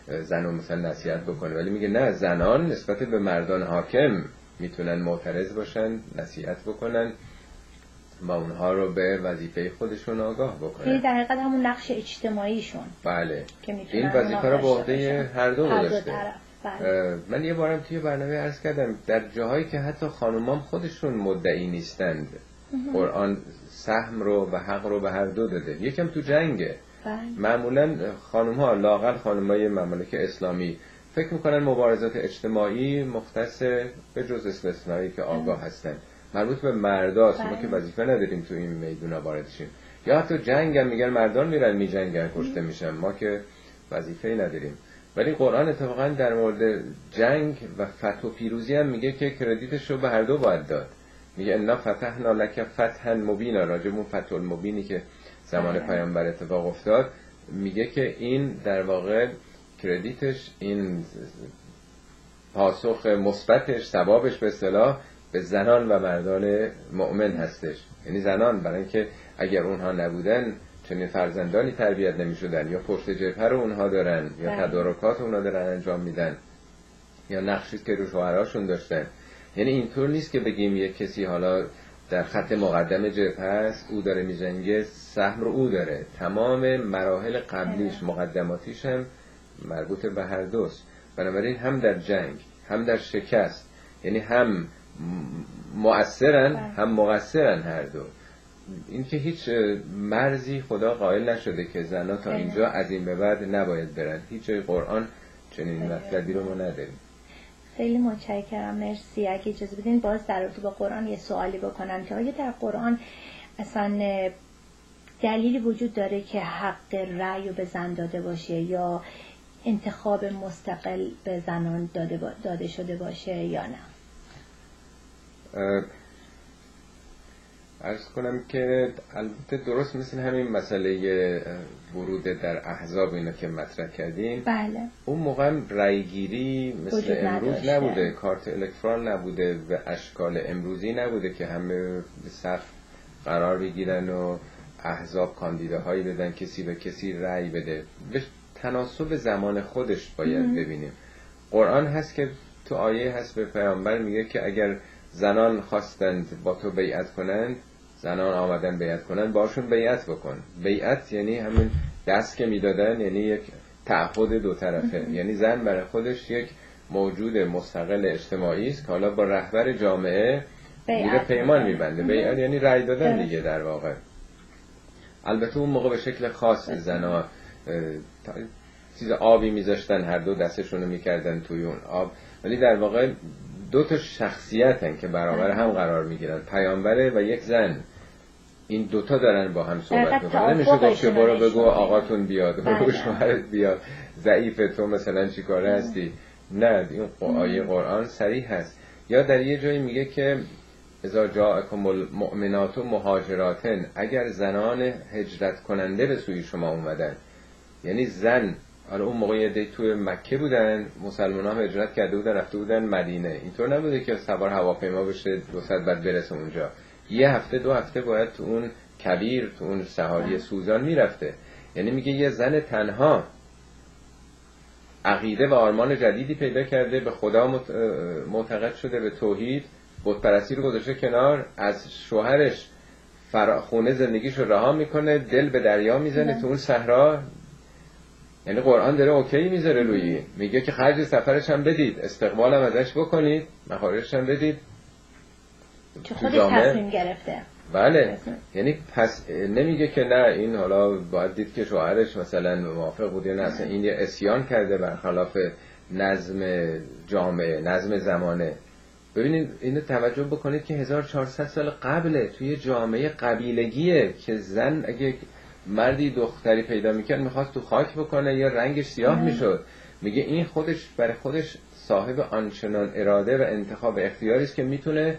زن رو مثلا نصیحت بکنه، ولی میگه نه، زنان نسبت به مردان حاکم میتونن معترض باشن، نصیحت بکنن و اونها رو به وظیفه خودشون آگاه بکنن. یعنی در حقیقت همون نقش اجتماعیشون. بله. این وظیفه رو به عهده هر دو گذاشته. من یه بارم توی برنامه عرض کردم در جاهایی که حتی خانومام خودشون مدعی نیستند، قرآن سهم رو و حق رو به هر دو داده. یکم تو جنگه. معمولا خانوم‌ها، لااقل خانم‌های ممالک اسلامی، فکر میکنن مبارزات اجتماعی مختص به جز استثنایی که آگاه هستن، مربوط به مرداست. ما که وظیفه نداریم تو این میدونا وارد شیم. یا حتی جنگ هم میگن مردان میرن میجنگن کشته میشن، ما که وظیفه‌ای نداریم. ولی قرآن اتفاقا در مورد جنگ و فتح و پیروزی هم میگه که کردیتش رو به هر دو باید داد. میگه انا فتحنا لک فتحا مبینا، راجع به اون فتح المبینی که زمان پیامبر اتفاق افتاد، میگه که این در واقع کردیتش، این پاسخ مثبتش، ثوابش به اصطلاح به زنان و مردان مؤمن هستش. یعنی زنان برای اینکه اگر اونها نبودن چنین فرزندانی تربیت نمی شدن، یا پشت جبهه رو اونها دارن، یا تدارکات اونها دارن انجام میدن، یا نقشی که رو شوهراشون داشتن. یعنی اینطور نیست که بگیم یک کسی حالا در خط مقدم جبهه است، او داره میجنگه، سهم رو او داره. تمام مراحل قبلیش، مقدماتیش هم مربوط به هر دوست. بنابراین هم در جنگ، هم در شکست، یعنی هم مؤثرن هم مقصرن هر دو. این که هیچ مرزی خدا قائل نشده که زنها تا اینجا از این به بعد نباید برن. هیچ جای قرآن چنین مطلبی رو ما نداریم. خیلی متشکرم، مرسی. اگه اجازه بدین باز در رابطه با قرآن یه سوالی بکنم که آیا در قرآن اصلا دلیلی وجود داره که حق رأی رو به زن داده باشه یا انتخاب مستقل به زنان داده شده باشه یا نه؟ عرض کنم که البته درست مثل همین مسئله ورود در احزاب اینا که مطرح کردیم، بله. اون موقع رأیگیری مثل امروز نبوده، کارت الکترون نبوده و اشکال امروزی نبوده که همه به صف قرار بگیرن و احزاب کاندیداهایی بدن، کسی به کسی رأی بده. به تناسب زمان خودش باید ببینیم. قرآن هست که تو آیه هست به پیامبر میگه که اگر زنان خواستند با تو بیعت کنند، زنان آمدن بیعت کنند، باشون بیعت بکن. بیعت یعنی همین دست که میدادن، یعنی یک تعهد دو طرفه. یعنی زن برای خودش یک موجود مستقل اجتماعی است که حالا با رهبر جامعه میره پیمان میبنده. بیعت یعنی رأی دادن دیگه در واقع. البته اون موقع به شکل خاص زنها چیز آبی میذاشتن، هر دو دستشونو میکردن توی اون آب، ولی در واقع دو تا شخصیتن که برابر هم قرار میگیرن، پیامبره و یک زن. این دوتا دارن با هم صحبت میکنن. نمیشه گفت که برو بگو آقاتون بیاد، برو شوهرت بیاد، ضعیفه تو مثلا چی کاره هستی. نه، این آیه قرآن صریح هست. یا در یه جایی میگه که اذا جاءکم المؤمنات مهاجراتن، اگر زنان هجرت کننده به سوی شما اومدن. یعنی زن، حالا اون موقع یه توی مکه بودن، مسلمان ها هجرت کرده بودن رفته بودن مدینه. اینطور نبوده که سوار هواپیما بشه 200 بعد برسه اونجا. یه هفته 2 هفته باید تو اون کویر، تو اون صحاری سوزان میرفته. یعنی میگه یه زن تنها عقیده و آرمان جدیدی پیدا کرده، به خدا معتقد شده، به توحید، بت پرستی رو گذاشته کنار، از شوهرش خونه زندگیشو رها میکنه، دل به دریا میزنه تو اون صحرا. یعنی قرآن داره اوکی میذاره روی، میگه که خرج سفرش هم بدید، استقبالم ازش بکنید، مخارجش هم بدید. چه خودش تصمیم گرفته. بله. یعنی پس نمیگه که نه این حالا باید دید که شوهرش مثلا موافق بود یا نه، اصلا این یه عصیان کرده برخلاف نظم جامعه، نظم زمانه. ببینید اینو توجه بکنید که 1400 سال قبله، توی جامعه قبیلگیه که زن اگه مردی دختری پیدا میکرد میخواست تو خاک بکنه یا رنگش سیاه میشد. میگه این خودش برای خودش صاحب آنچنان اراده و انتخاب اختیاری است که میتونه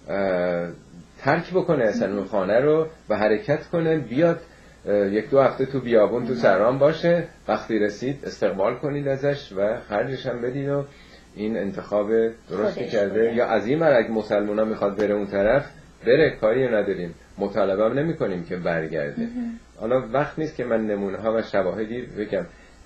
ترک بکنه اصلا اون خانه رو و حرکت کنه، بیاد 1-2 هفته تو بیابون تو سرام باشه، وقتی رسید استقبال کنید ازش و خرجش هم بدید و این انتخاب درستی کرده. یا از این مرگ مسلمان ها میخواد بره اون طرف، بره، کاری نداریم، مطالبه هم نمی کنیم که برگرده. حالا وقت نیست که من نمونه ها و شواهدی بگم.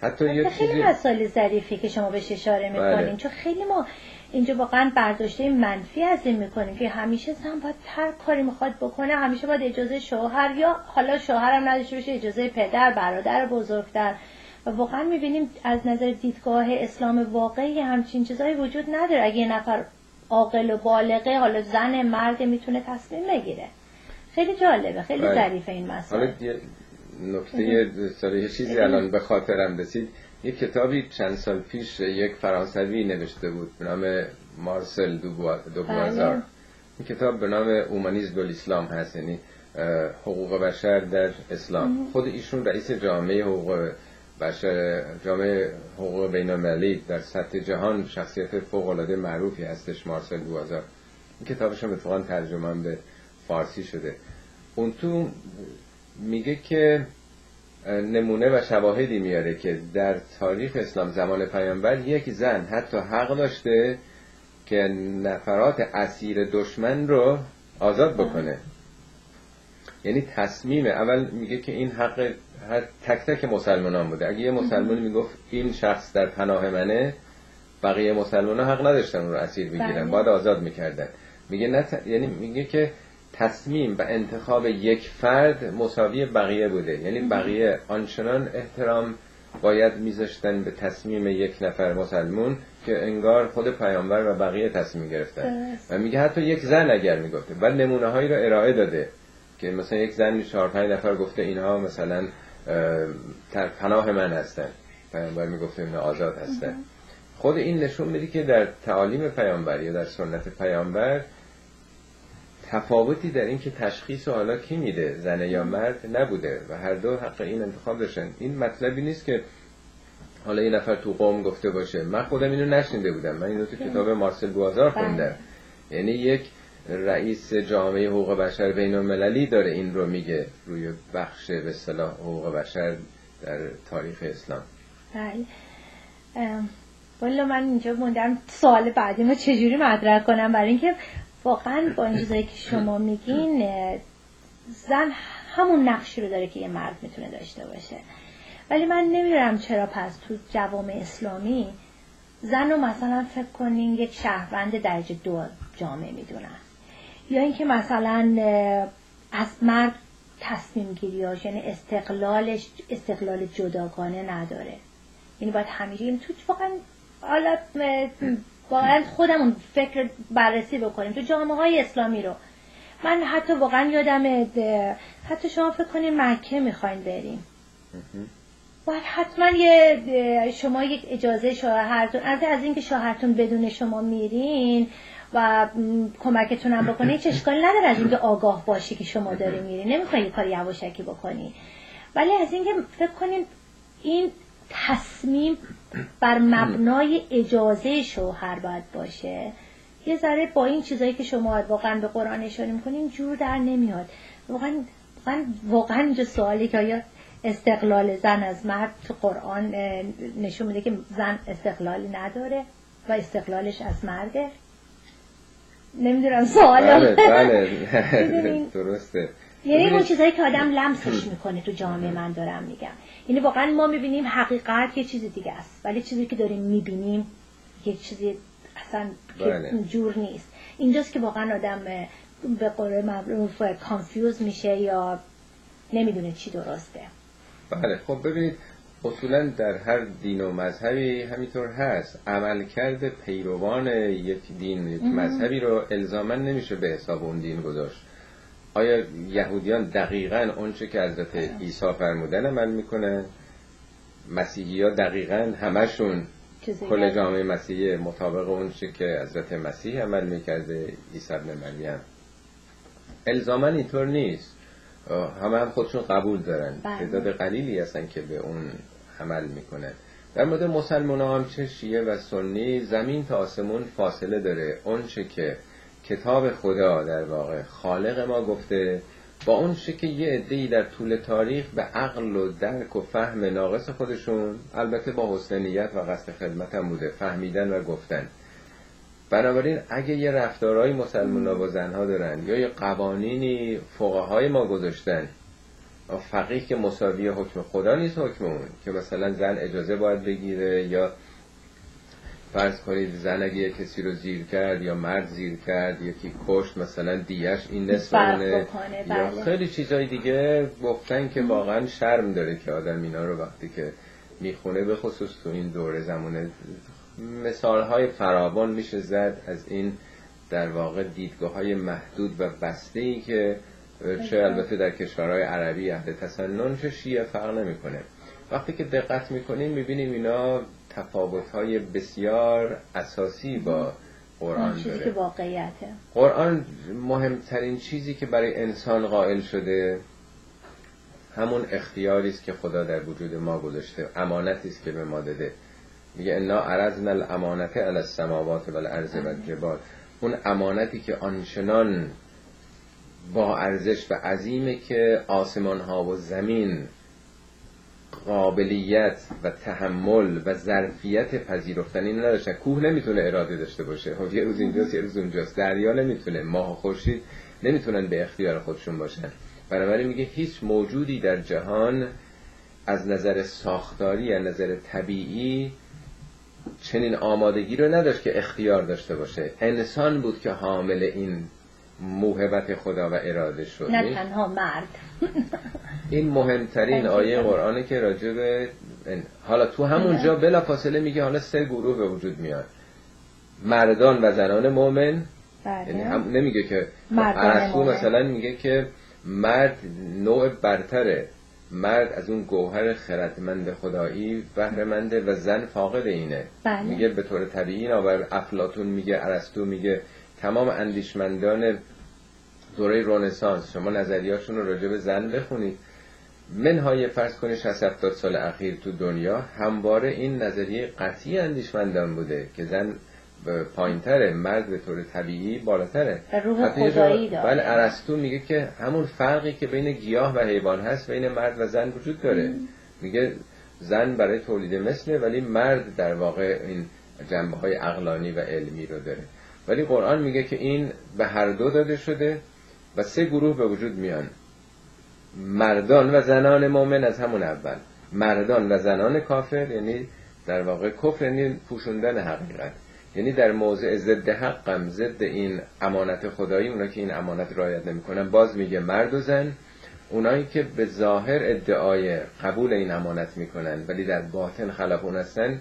حتی یه خیلی مسائل ظریفی که شما بهش اشاره میکنین، چون خیلی ما اینجا واقعا برداشته منفی از این میکنیم که همیشه زن باید هر کاری میخواد بکنه، همیشه باید اجازه شوهر، یا حالا شوهرم نداشته باشه اجازه پدر، برادر بزرگتر. و واقعا میبینیم از نظر دیدگاه اسلام واقعی همچین چیزایی وجود نداره. اگه یه نفر عاقل و بالغه، حالا زن مرد، میتونه تصمیم بگیره. خیلی جالبه، خیلی ظریفه این مسئله. حالا یه نکته یه چیزی الان به خاطرم رسید. یک کتابی gand سال پیش یک فرانسوی نوشته بود به نام مارسل دوبوازار. این کتاب به نام اومانیسم دو اسلام هست، یعنی حقوق بشر در اسلام. خود ایشون رئیس جامعه حقوق بشر، جامعه حقوق بین‌المللی در سطح جهان، شخصیت فوق‌العاده معروفی هستش مارسل دوبوازار. این کتابش هم اتفاقاً ترجمه به فارسی شده. اون تو میگه که نمونه و شواهدی میاره که در تاریخ اسلام زمان پیامبر یک زن حتی حق داشته که نفرات اسیر دشمن رو آزاد بکنه. یعنی تصمیم اول میگه که این حق تک تک مسلمانان بوده. اگه یه مسلمان میگفت این شخص در پناه منه، بقیه مسلمانان حق نداشتن اون رو اسیر بگیرن، باید آزاد میکردن. میگه یعنی میگه که تصمیم و انتخاب یک فرد مساوی بقیه بوده. یعنی بقیه آنچنان احترام باید میذاشتن به تصمیم یک نفر مسلمون که انگار خود پیامبر و بقیه تصمیم گرفتن. و میگه حتی یک زن اگر میگفته، بعد نمونه هایی رو ارائه داده که مثلا یک زن 4-5 نفر گفته اینها مثلا در پناه من هستن، پیامبر میگفته اینا آزاد هستن. خود این نشون میده که در تعالیم پیامبر یا در سنت پیامبر تفاوتی در این که تشخیص حالا کی میده، زن یا مرد، نبوده و هر دو حق این انتخاب داشتن. این مطلبی نیست که حالا یه نفر تو قوم گفته باشه. من خودم اینو نشنیده بودم، من اینو تو کتاب مارسل دوبوازار خوندم. یعنی یک رئیس جامعه حقوق بشر بین‌المللی داره این رو میگه روی بخش به اصطلاح حقوق بشر در تاریخ اسلام. بله. والا من اینجا موندم سوال بعدی ما چجوری مطرح کنم، برای اینکه واقعا با این چیزایی که شما میگین زن همون نقشی رو داره که یه مرد میتونه داشته باشه. ولی من نمیدونم چرا پس تو جوامع اسلامی زن رو مثلا فکر کنین یک شهروند درجه 2 جامعه میدونن، یا اینکه مثلا از مرد تصمیم گیریاش، یعنی استقلال جداگانه نداره. یعنی باید همیشه تو واقعا خودمون فکر بررسی بکنیم تو جامعه های اسلامی رو. من حتی واقعا یادم حتی شما فکر کنین مکه میخواین بریم، باید حتما شما یک اجازه شوهرتون، از اینکه شوهرتون بدون شما میرین و کمکتون هم بکنه هیچ اشکالی نداره. از اینکه آگاه باشی که شما داری میری، نمیخوای کار یواشکی بکنی. ولی از اینکه فکر کنین این تصمیم بر مبنای اجازه شوهر باید باشه، یه ذره با این چیزایی که شما واقعا به قرآن اشاره میکنین جور در نمیاد. واقعا اینجا سوالی که آیا استقلال زن از مرد تو قرآن نشون میده که زن استقلالی نداره و استقلالش از مرده؟ نمیدونم سوالا. بله درسته. یعنی اون چیزایی که آدم لمسش میکنه تو جامعه من دارم میگم. یعنی واقعا ما میبینیم حقیقت یه چیز دیگه است، ولی چیزی که داریم میبینیم یه چیزی اصلا جور نیست. اینجاست که واقعا آدم به قول معروف کانفیوز میشه یا نمیدونه چی درسته. بله خب ببینید اصولا در هر دین و مذهبی همینطور هست. عملکرد پیروان یک دین یک مذهبی رو الزاما نمیشه به حساب اون دین گذاشت. آیا یهودیان دقیقاً اونچه که حضرت عیسی فرمودن عمل میکنن؟ مسیحی ها دقیقاً همشون کل جامعه مسیحی مطابق اونچه که حضرت مسیح عمل میکرده عیسی ابن مریم؟ الزاما اینطور نیست. هم خودشون قبول دارن، تعداد قلیلی هستن که به اون عمل میکنن. در مورد مسلمان هم چه شیعه و سنی زمین تا آسمون فاصله داره. اونچه که کتاب خدا در واقع خالق ما گفته با اون که یه عده‌ای در طول تاریخ به عقل و درک و فهم ناقص خودشون، البته با حسن نیت و قصد خدمت هم بوده، فهمیدن و گفتن. بنابراین اگه یه رفتارهای مسلمان‌ها با زنها دارن یا یه قوانینی فقهای ما گذاشتن فقیه که مساوی حکم خدا نیست حکم اون، که مثلا زن اجازه باید بگیره، یا فرض کنید زن اگه کسی رو زیر کرد یا مرد زیر کرد یکی کشت مثلا دیش این نصف اونه، یا خیلی چیزای دیگه گفتن که واقعا شرم داره که آدم اینا رو وقتی که میخونه، به خصوص تو این دوره زمانه مثالهای فراوان میشه زد از این در واقع دیدگاه‌های محدود و بسته‌ای که چه البته در کشورهای عربی اهل تسنن چه شیعه فرق نمی‌کنه. وقتی که دقت می‌کنیم می‌بینیم اینا تفاوت‌های بسیار اساسی با قرآن چیزی داره. که واقعیته. قرآن مهمترین چیزی که برای انسان قائل شده همون اختیاری است که خدا در وجود ما گذاشته، امانتی است که به ما داده. میگه انا عرضنا الامانة علی السماوات والارض والجبال، اون امانتی که آنچنان با ارزش و عظیمه که آسمان ها و زمین قابلیت و تحمل و ظرفیت پذیرفتن این نداشتن. کوه نمیتونه اراده داشته باشه، یه روز اینجاست یه روز اونجاست. دریا نمیتونه، ماه و خورشید نمیتونن به اختیار خودشون باشن. بنابراین میگه هیچ موجودی در جهان از نظر ساختاری، از نظر طبیعی چنین آمادگی رو نداشت که اختیار داشته باشه. انسان بود که حامل این موهبت خدا و اراده شد، نه تنها مرد. این مهمترین آیه قرآنه که راجع به حالا تو همونجا بلافاصله میگه حالا 3 گروه به وجود میاد، مردان و زنان مؤمن. یعنی نمیگه که ارسطو مثلا میگه که مرد نوع برتره، مرد از اون گوهر خردمند خدایی بهره منده و زن فاقد اینه. میگه به طور طبیعی و افلاطون میگه، ارسطو میگه، تمام اندیشمندان دوره رنسانس شما نظریاتشون رو راجع به زن بخونید، منهای فرض کنید 60-70 سال اخیر تو دنیا همواره این نظریه قطعی اندیشمندان بوده که زن پایین‌تره، مرد به طور طبیعی بالاتره. روح خدایی داره. بله، ارسطو میگه که همون فرقی که بین گیاه و حیوان هست بین مرد و زن وجود داره. میگه زن برای تولید مثله، ولی مرد در واقع این جنبه‌های عقلانی و علمی رو داره. ولی قرآن میگه که این به هر دو داده شده و 3 گروه به وجود میان، مردان و زنان مؤمن از همون اول، مردان و زنان کافر، یعنی در واقع کفر یعنی پوشوندن حقیقت، یعنی در موضع ضد حقم، ضد این امانت خدایی، اونا که این امانت رعایت نمیکنن. باز میگه مرد و زن، اونایی که به ظاهر ادعای قبول این امانت میکنن ولی در باطن خلافون هستن،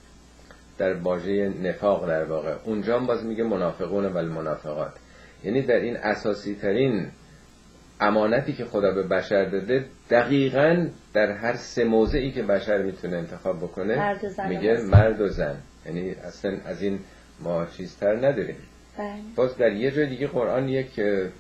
در واژه نفاق در واقع. اونجا باز میگه منافقون و المنافقات. یعنی در این اساسی ترین امانتی که خدا به بشر داده، دقیقاً در هر 3 موضعی که بشر میتونه انتخاب بکنه میگه مرد و زن. یعنی اصلا از این ما چیزتر نداریم. باز در یه جای دیگه قرآن یک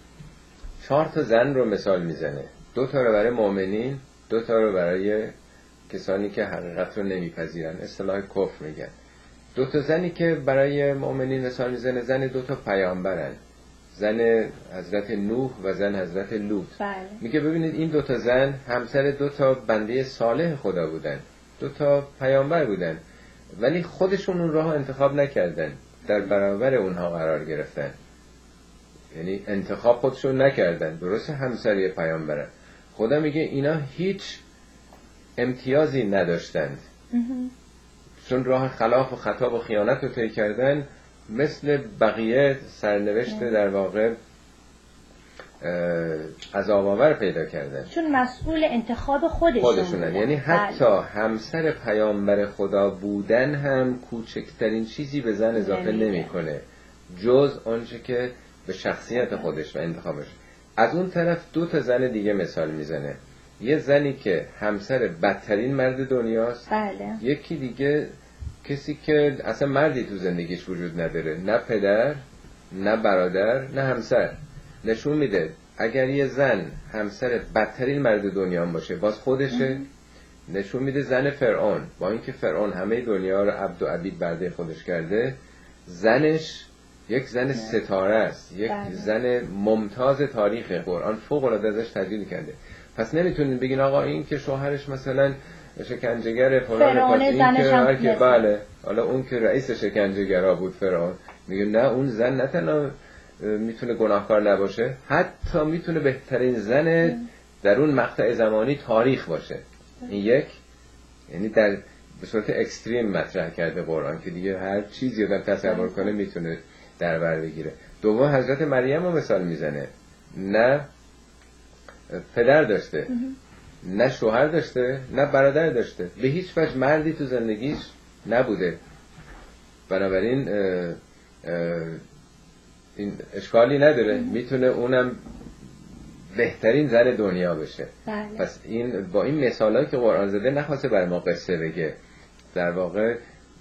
4 تا زن رو مثال میزنه، 2 تا رو برای مؤمنین، 2 تا رو برای کسانی که حقیقت رو نمیپذیرن، اصطلاح کفر میگن. 2 تا زنی که برای مؤمنین مثال میزنه، زن 2 تا پیامبرن، زن حضرت نوح و زن حضرت لوط. میگه ببینید این 2 تا زن همسر 2 تا بنده صالح خدا بودن، 2 تا پیامبر بودن، ولی خودشون اون راه انتخاب نکردن، در برابر اونها قرار گرفتن. یعنی انتخاب خودشون نکردن، درسته همسری پیامبرن. خدا میگه اینا هیچ امتیازی نداشتند، چون راه خلاف و خطا و خیانت رو طی کردن، مثل بقیه سرنوشت در واقع عذاب‌آور پیدا کردن، چون مسئول انتخاب خودشونن. یعنی حتی همسر پیامبر خدا بودن هم کوچکترین چیزی به زن اضافه نمیکنه جز آنچه که به شخصیت خودش و انتخابش. از اون طرف 2 تا زن دیگه مثال میزنه، یه زنی که همسر بدترین مرد دنیاست، یکی دیگه کسی که اصلا مردی تو زندگیش وجود نداره، نه پدر، نه برادر، نه همسر. نشون میده اگر یه زن همسر بدترین مرد دنیا باشه باز خودشه. نشون میده زن فرعون، با اینکه فرعون همه دنیا رو عبد و عبید برده خودش کرده، زنش یک زن ستاره است، یک زن ممتاز تاریخ قرآن فوق العاده ازش تعریف کرده. پس نمیتونین بگین آقا این که شوهرش مثلا شکنجهگر فلان، این که بله حالا اون که رئیس شکنجهگرا بود فرعون، میگه نه اون زن نه تنها میتونه گناهکار نباشه، حتی میتونه بهترین زن در اون مقطع زمانی تاریخ باشه. این یک، یعنی در به صورت اکستریم مطرح کرده قرآن که دیگه هر چیزی آدم تصور کنه میتونه در بر بگیره. دوم حضرت مریم رو مثال میزنه، نه پدر داشته، نه شوهر داشته، نه برادر داشته، به هیچ وجه مردی تو زندگیش نبوده. بنابراین این اشکالی نداره، میتونه اونم بهترین زن دنیا بشه. بله. پس این با این مثالایی که قرآن زده نخواسته برای ما قصه بگه، در واقع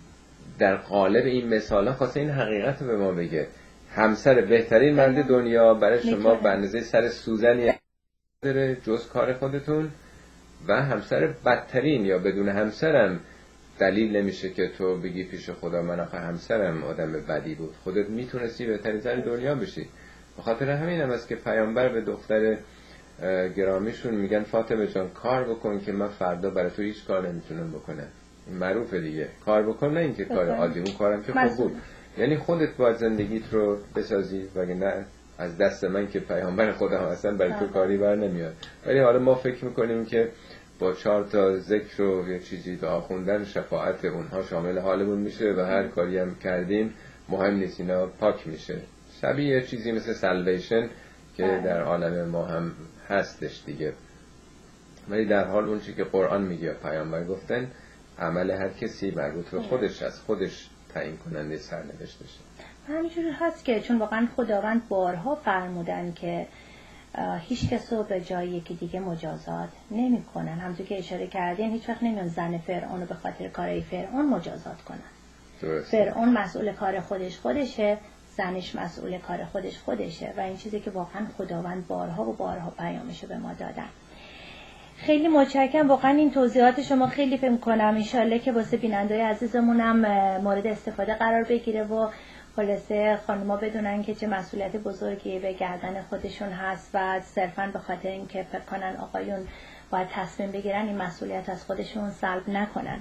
در قالب این مثالا خواسته این حقیقت رو به ما بگه. همسر بهترین مرد دنیا برای شما به اندازه سر سوزنی داره جز کار خودتون، و همسر بدترین یا بدون همسرم دلیل نمیشه که تو بگی پیش خدا من آخه همسرم آدم بدی بود. خودت میتونستی بهترین زن دنیا بشی. به خاطر همین هم است که پیامبر به دختر گرامیشون میگن فاطمه جان کار بکن که من فردا برای تو هیچ کار نمیتونم بکنم. این معروفه دیگه، کار بکن، نه اینکه کار عادی، اون کارم که خوب بود. یعنی خودت باید زندگیت رو بسازی، وگرنه از دست من که پیامبر خدا هستم برای تو کاری بر نمیاد. ولی حالا ما فکر میکنیم که با 4 تا ذکر و یه چیزی دعا خوندن شفاعت اونها شامل حالمون میشه و هر کاری هم کردیم مهم نیست اینا پاک میشه. شبیه چیزی مثل سالویشن که در عالم ما هم هستش دیگه. ولی در حال اون چیزی که قرآن میگه پیامبر گفتن عمل هر کسی مربوط به خودش است، خودش تعیین کننده سرنوشتشه. همینجوری هست که چون واقعا خداوند بارها فرمودن که هیچ کس رو به جای یکی دیگه مجازات نمی کنن. همونطور که اشاره کردین هیچ وقت نمیان زن فرعون رو به خاطر کارهای فرعون مجازات کنن. درسته. فرعون مسئول کار خودشه، زنش مسئول کار خودشه و این چیزی که واقعا خداوند بارها و بارها پیامش به ما دادن. خیلی متشکرم، واقعا این توضیحات شما خیلی فهم کنم. انشالله که واسه بینندای عزیزمونم مورد استفاده قرار بگیره و خلاصه خانم‌ها بدونن که چه مسئولیت بزرگی به گردن خودشون هست و صرفاً به خاطر اینکه فکر کنن آقایون باید تصمیم بگیرن این مسئولیت از خودشون سلب نکنن.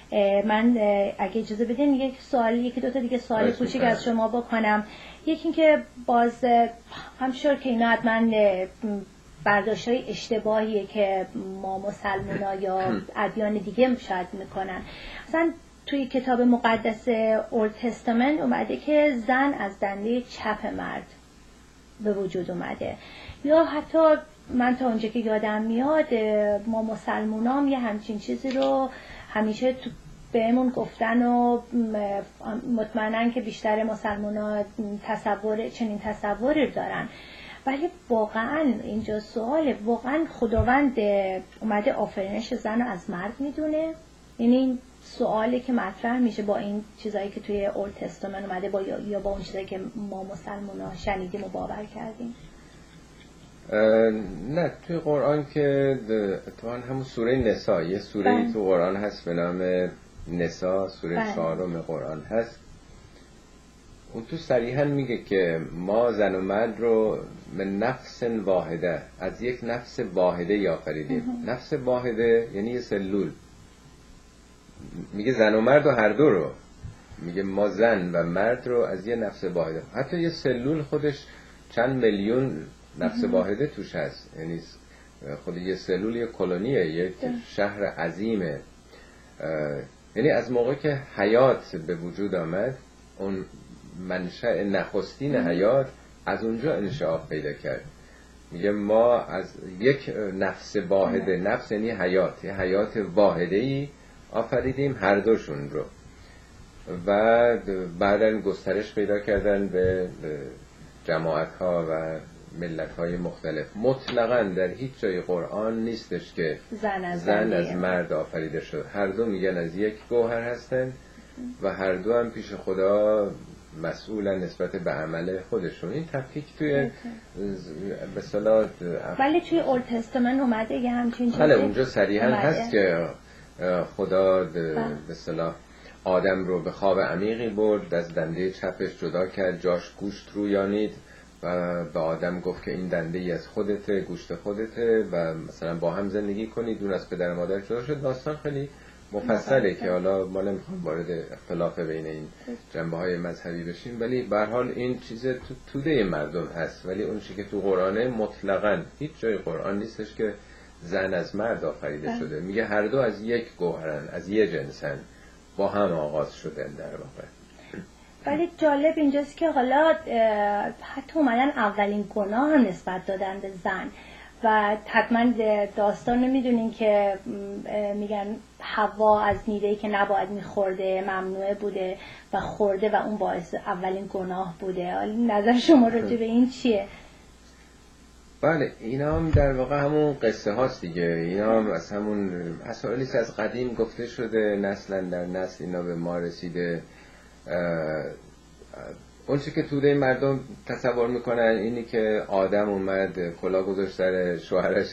من اگه اجازه بدین یکی دو تا دیگه سوال کوچیک از شما بکنم. یکی اینکه باز همشور که اینا حتما برداشت‌های اشتباهیه که ما مسلمان‌ها یا ادیان دیگه شاید میکنن. مثلا توی کتاب مقدس اولد تستامنت اومده که زن از دنده چپ مرد به وجود اومده، یا حتی من تا اونجا که یادم میاد ما مسلمانام یه همچین چیزی رو همیشه بهمون گفتن و مطمئنن که بیشتر مسلمان‌ها چنین تصوری دارن. ولی واقعا اینجا سواله، واقعا خداوند اومده آفرینش زن رو از مرد میدونه؟ یعنی سوالی که مطرح میشه با این چیزایی که توی اولد تستامنت اومده یا با اون چیزایی که ما مسلمان‌ها شنیدیم و باور کردیم؟ نه، توی قرآن که اتفاقا همون سوره نساء، یه سوره تو قرآن هست به نام نساء، سوره 4 قرآن هست. اون تو صریحا میگه که ما زن و مرد رو من نفس واحده، از یک نفس واحده آفریدیم. نفس واحده یعنی یه سلول. میگه زن و مرد و هر دو رو، میگه ما زن و مرد رو از یه نفس واحده. حتی یه سلول خودش چند میلیون نفس واحده توش هست. یعنی خود یه سلول یه کلونیه، یک شهر عظیمه. یعنی از موقع که حیات به وجود آمد، اون منشأ نخستین حیات از اونجا انشعاب پیدا کرد. میگه ما از یک نفس واحده، نفس یعنی حیات، یه حیات واحده‌ای آفریدیم هر دوشون رو، و بعدن گسترش پیدا کردن به جماعت‌ها و ملت‌های مختلف. مطلقاً در هیچ جای قرآن نیستش که زن از مرد آفریده شد. هر دو میگن از یک گوهر هستن و هر دو هم پیش خدا مسئولن نسبت به عمل خودشون. این تفکیک توی به اصطلاح ولی توی اولد تستامنت اومده یه همچین چیزی. بله اونجا صریحاً هست که خدا به اصطلاح آدم رو به خواب عمیقی برد، از دنده چپش جدا کرد، جاش گوشت رویانید و به آدم گفت که این دنده ای از خودته، گوشت خودته و مثلا با هم زندگی کنید. اون از پدر مادر جدا شد. داستان خیلی مفصله که حالا ما نمیخوام وارد اختلاف بین این جنبه های مذهبی بشیم، ولی به هر حال این چیز توده مردم هست. ولی اون چیزی که تو قرآنه مطلقاً هیچ جای قرآن نیستش که زن از مرد آفریده شده. میگه هر دو از یک گوهرن، از یک جنسن، با هم آغاز شدن در واقع. ولی جالب اینجاست که حالا حتی اومدن اولین گناه هم نسبت دادن به زن و حتما داستان رو میدونین که میگن حوا از میوه‌ای که نباید میخورده ممنوعه بوده و خورده و اون باعث اولین گناه بوده. نظر شما راجع به این چیه؟ بله، اینا هم در واقع همون قصه هاست دیگه. اینا هم از همون مسائلی که از قدیم گفته شده، نسلا در نسل اینا به ما رسیده. اون چی که توده مردم تصور میکنن اینی که آدم اومد کلاه گذاشت سر شوهرش،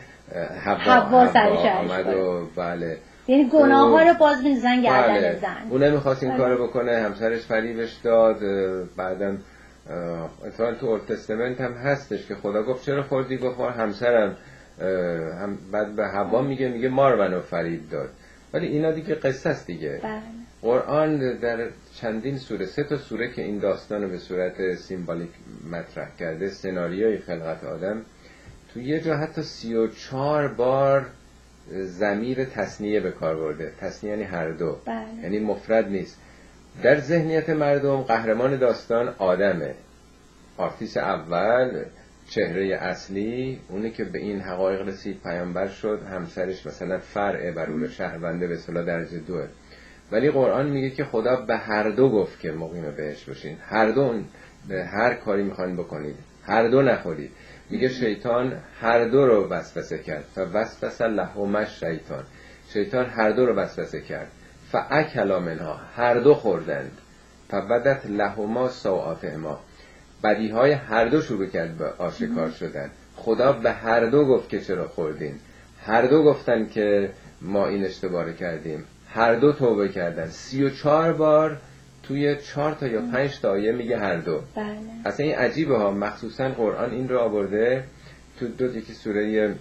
حوا سرش آمد و بله، یعنی گناه ها رو باز می‌زنن گردن زن. اون نمیخواست این کارو بکنه، همسرش فریبش داد. بعدم اتفاقا تو اولد تستمنت هم هستش که خدا گفت چرا خوردی؟ گفت همسرم هم بعد به حوا میگه مار منو فریب داد. ولی اینا دیگه قصه است دیگه. قرآن در چندین سوره، 3 سوره که این داستان رو به صورت سیمبولیک مطرح کرده، سناریوی خلقت آدم، تو یه جا حتی 34 بار ضمیر تثنیه به کار برده. تثنیه یعنی هر دو، یعنی مفرد نیست. در ذهنیت مردم قهرمان داستان آدمه، آرتیس اول، چهره اصلی، اونی که به این حقایق رسید، پیامبر شد. همسرش مثلا فرع بر اون شهرونده به اصطلاح درجه 2. ولی قرآن میگه که خدا به هر دو گفت که مقیم بهش باشین، هر دو هر کاری میخواین بکنید، هر دو نخورید. میگه شیطان هر دو رو وسوسه کرد، فوسوس لهما الشیطان، شیطان هر دو رو وسوسه کرد، فاکلا منها، هر دو خوردند، فبدت لهما سوآتهما، بدیهای هر دو شروع کرد به آشکار شدن. خدا به هر دو گفت که چرا خوردین، هر دو گفتن که ما این اشتباه کردیم، هر دو توبه کردن. 34 بار توی 4 تا یا 5 تا آیه میگه هر دو. بله. اصلا این عجیبه ها، مخصوصا قرآن این رو آورده تو یکی سوره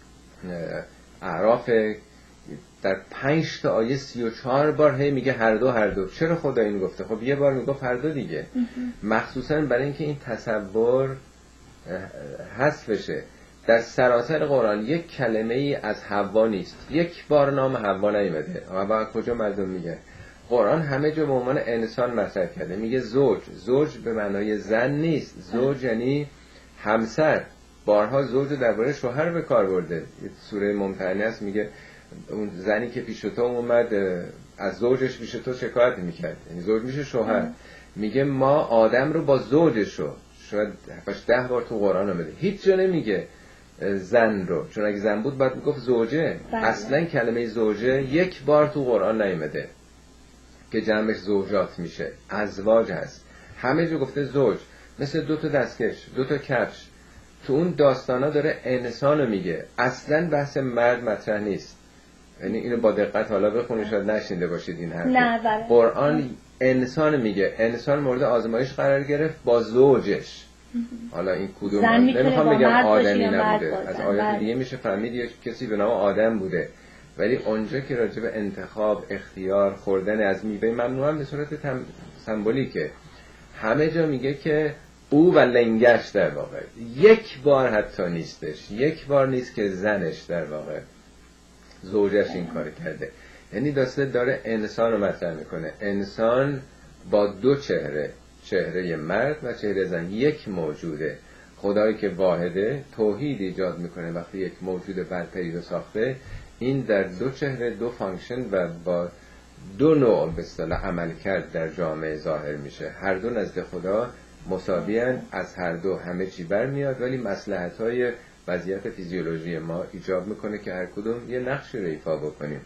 اعراف، در 5 تا آیه 34 بار هی میگه هر دو هر دو. چرا خدا این گفته؟ خب یه بار میگفت هر دو دیگه. مخصوصا برای اینکه این تصور حذف بشه. در سراسر قرآن یک کلمه ای از حوا نیست، یک بار نام حوا نیامده. حوا کجا مردم میگه؟ قرآن همه جا به عنوان انسان مطرح کرده. میگه زوج، زوج به معنای زن نیست، زوج یعنی همسر. بارها زوج درباره شوهر به کار برده. سوره ممتحنه است، میگه اون زنی که پیش تو اومد از زوجش پیش تو شکایت میکرد، یعنی زوج میشه شوهر. میگه ما آدم رو با زوجشو، شاید 10 بار تو قرآن اومده، هیچ جا نمیگه زن رو، چون اگه زن بود باید میگفت زوجه. اصلا کلمه زوجه یک بار تو قرآن نیامده که جمعش زوجات میشه، ازواج هست. همه جا گفته زوج، مثل 2 تا دستکش، 2 تا کفش. تو اون داستانا داره انسانو میگه، اصلا بحث مرد مطرح نیست. یعنی اینو با دقت حالا بخونید، شاید نشنیده باشید این حرف. قرآن انسان میگه، انسان مورد آزمایش قرار گرفت با زوجش. حالا این کدوم نمیخوام بگم آدمی نبوده، از آیات دیگه میشه فهمید یک کسی به نام آدم بوده. ولی اونجا که راجع به انتخاب، اختیار، خوردن از میوه ممنوع هم به صورت سمبولیکه. همه جا میگه که او و لنگش در واقع یک بار حتی نیستش، یک بار نیست که زنش در واقع زوجش این کار کرده. یعنی داره انسان رو مطرح میکنه. انسان با 2 چهره، چهره مرد و چهره زن، یک موجوده. خدایی که واحده توحید ایجاد میکنه وقتی یک موجود برتری رو ساخته. این در 2 چهره، 2 فانکشن و با 2 نوع به اصطلاح عمل کرد در جامعه ظاهر میشه. هر دو نزد خدا مساویان، از هر دو همه چی برمیاد، ولی مصلحت‌های وضعیت فیزیولوژی ما ایجاب میکنه که هر کدوم یه نقشی رو ایفا بکنیم.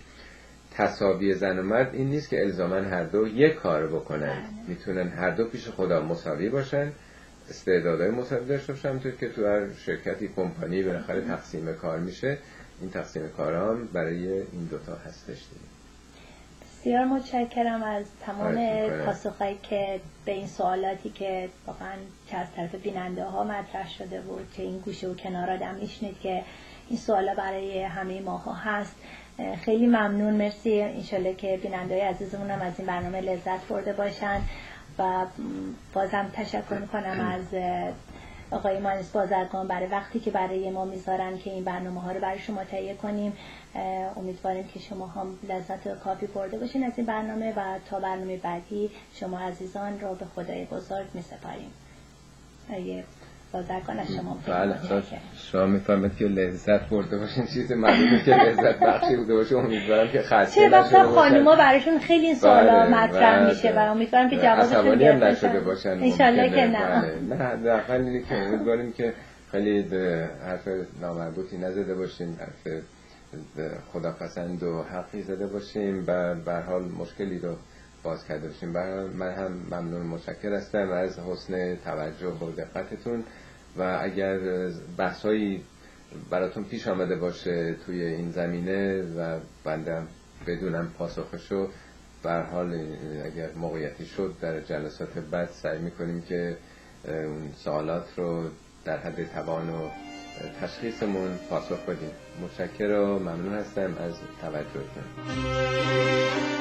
تساوی زن و مرد این نیست که الزاما هر دو یک کار بکنن، میتونن هر دو پیش خدا مساوی باشن، استعدادهای مساوی داشته باشن. همونطور که تو هر شرکتی، کمپانی بالاخره تقسیم کار میشه، این تقسیم کارها هم برای این دوتا هستش دیگه. بسیار متشکرم از تمام پاسخهایی که به این سوالاتی که واقعا چه از طرف بیننده ها مطرح شده بود، که این گوشه و کنار آدم میشنید که این سوالا برای همه ماها هست. خیلی ممنون، مرسی. انشالله که بیننده های عزیزمون هم از این برنامه لذت برده باشن و بازم تشکر میکنم از آقای مهندس بازرگان برای وقتی که برای ما میذارن که این برنامه ها رو برای شما تهیه کنیم. امیدواریم که شما هم لذت کافی برده باشین از این برنامه و تا برنامه بعدی شما عزیزان را به خدای بزرگ میسپاریم. بازرگان از شما بله، شما میفهمید که لذت برده باشین، چیز معلومه که لذت بخشی بوده باشه. امیدوارم که خسته نشده باشن. چه وقتا خانوما براشون خیلی این سوالا مطرح میشه و امیدوارم که جوابشون هم نشده باشن. انشالله که نه. نه در حالی که امیدواریم که خیلی حرف نامربوطی نزده باشیم، حرف خداپسند و حقی زده باشیم و به هر حال مشکلی رو باز کرده باشیم. من هم ممنون متشکر هستم از حسن توجه و دقتتون و اگر بحثایی براتون پیش آمده باشه توی این زمینه و بنده بدونم پاسخشو، به هر حال اگر موقعیتی شد در جلسات بعد سعی میکنیم که اون سوالات رو در حد توان و تشخیصمون پاسخ بدیم. متشکر و ممنون هستم از توجهتون.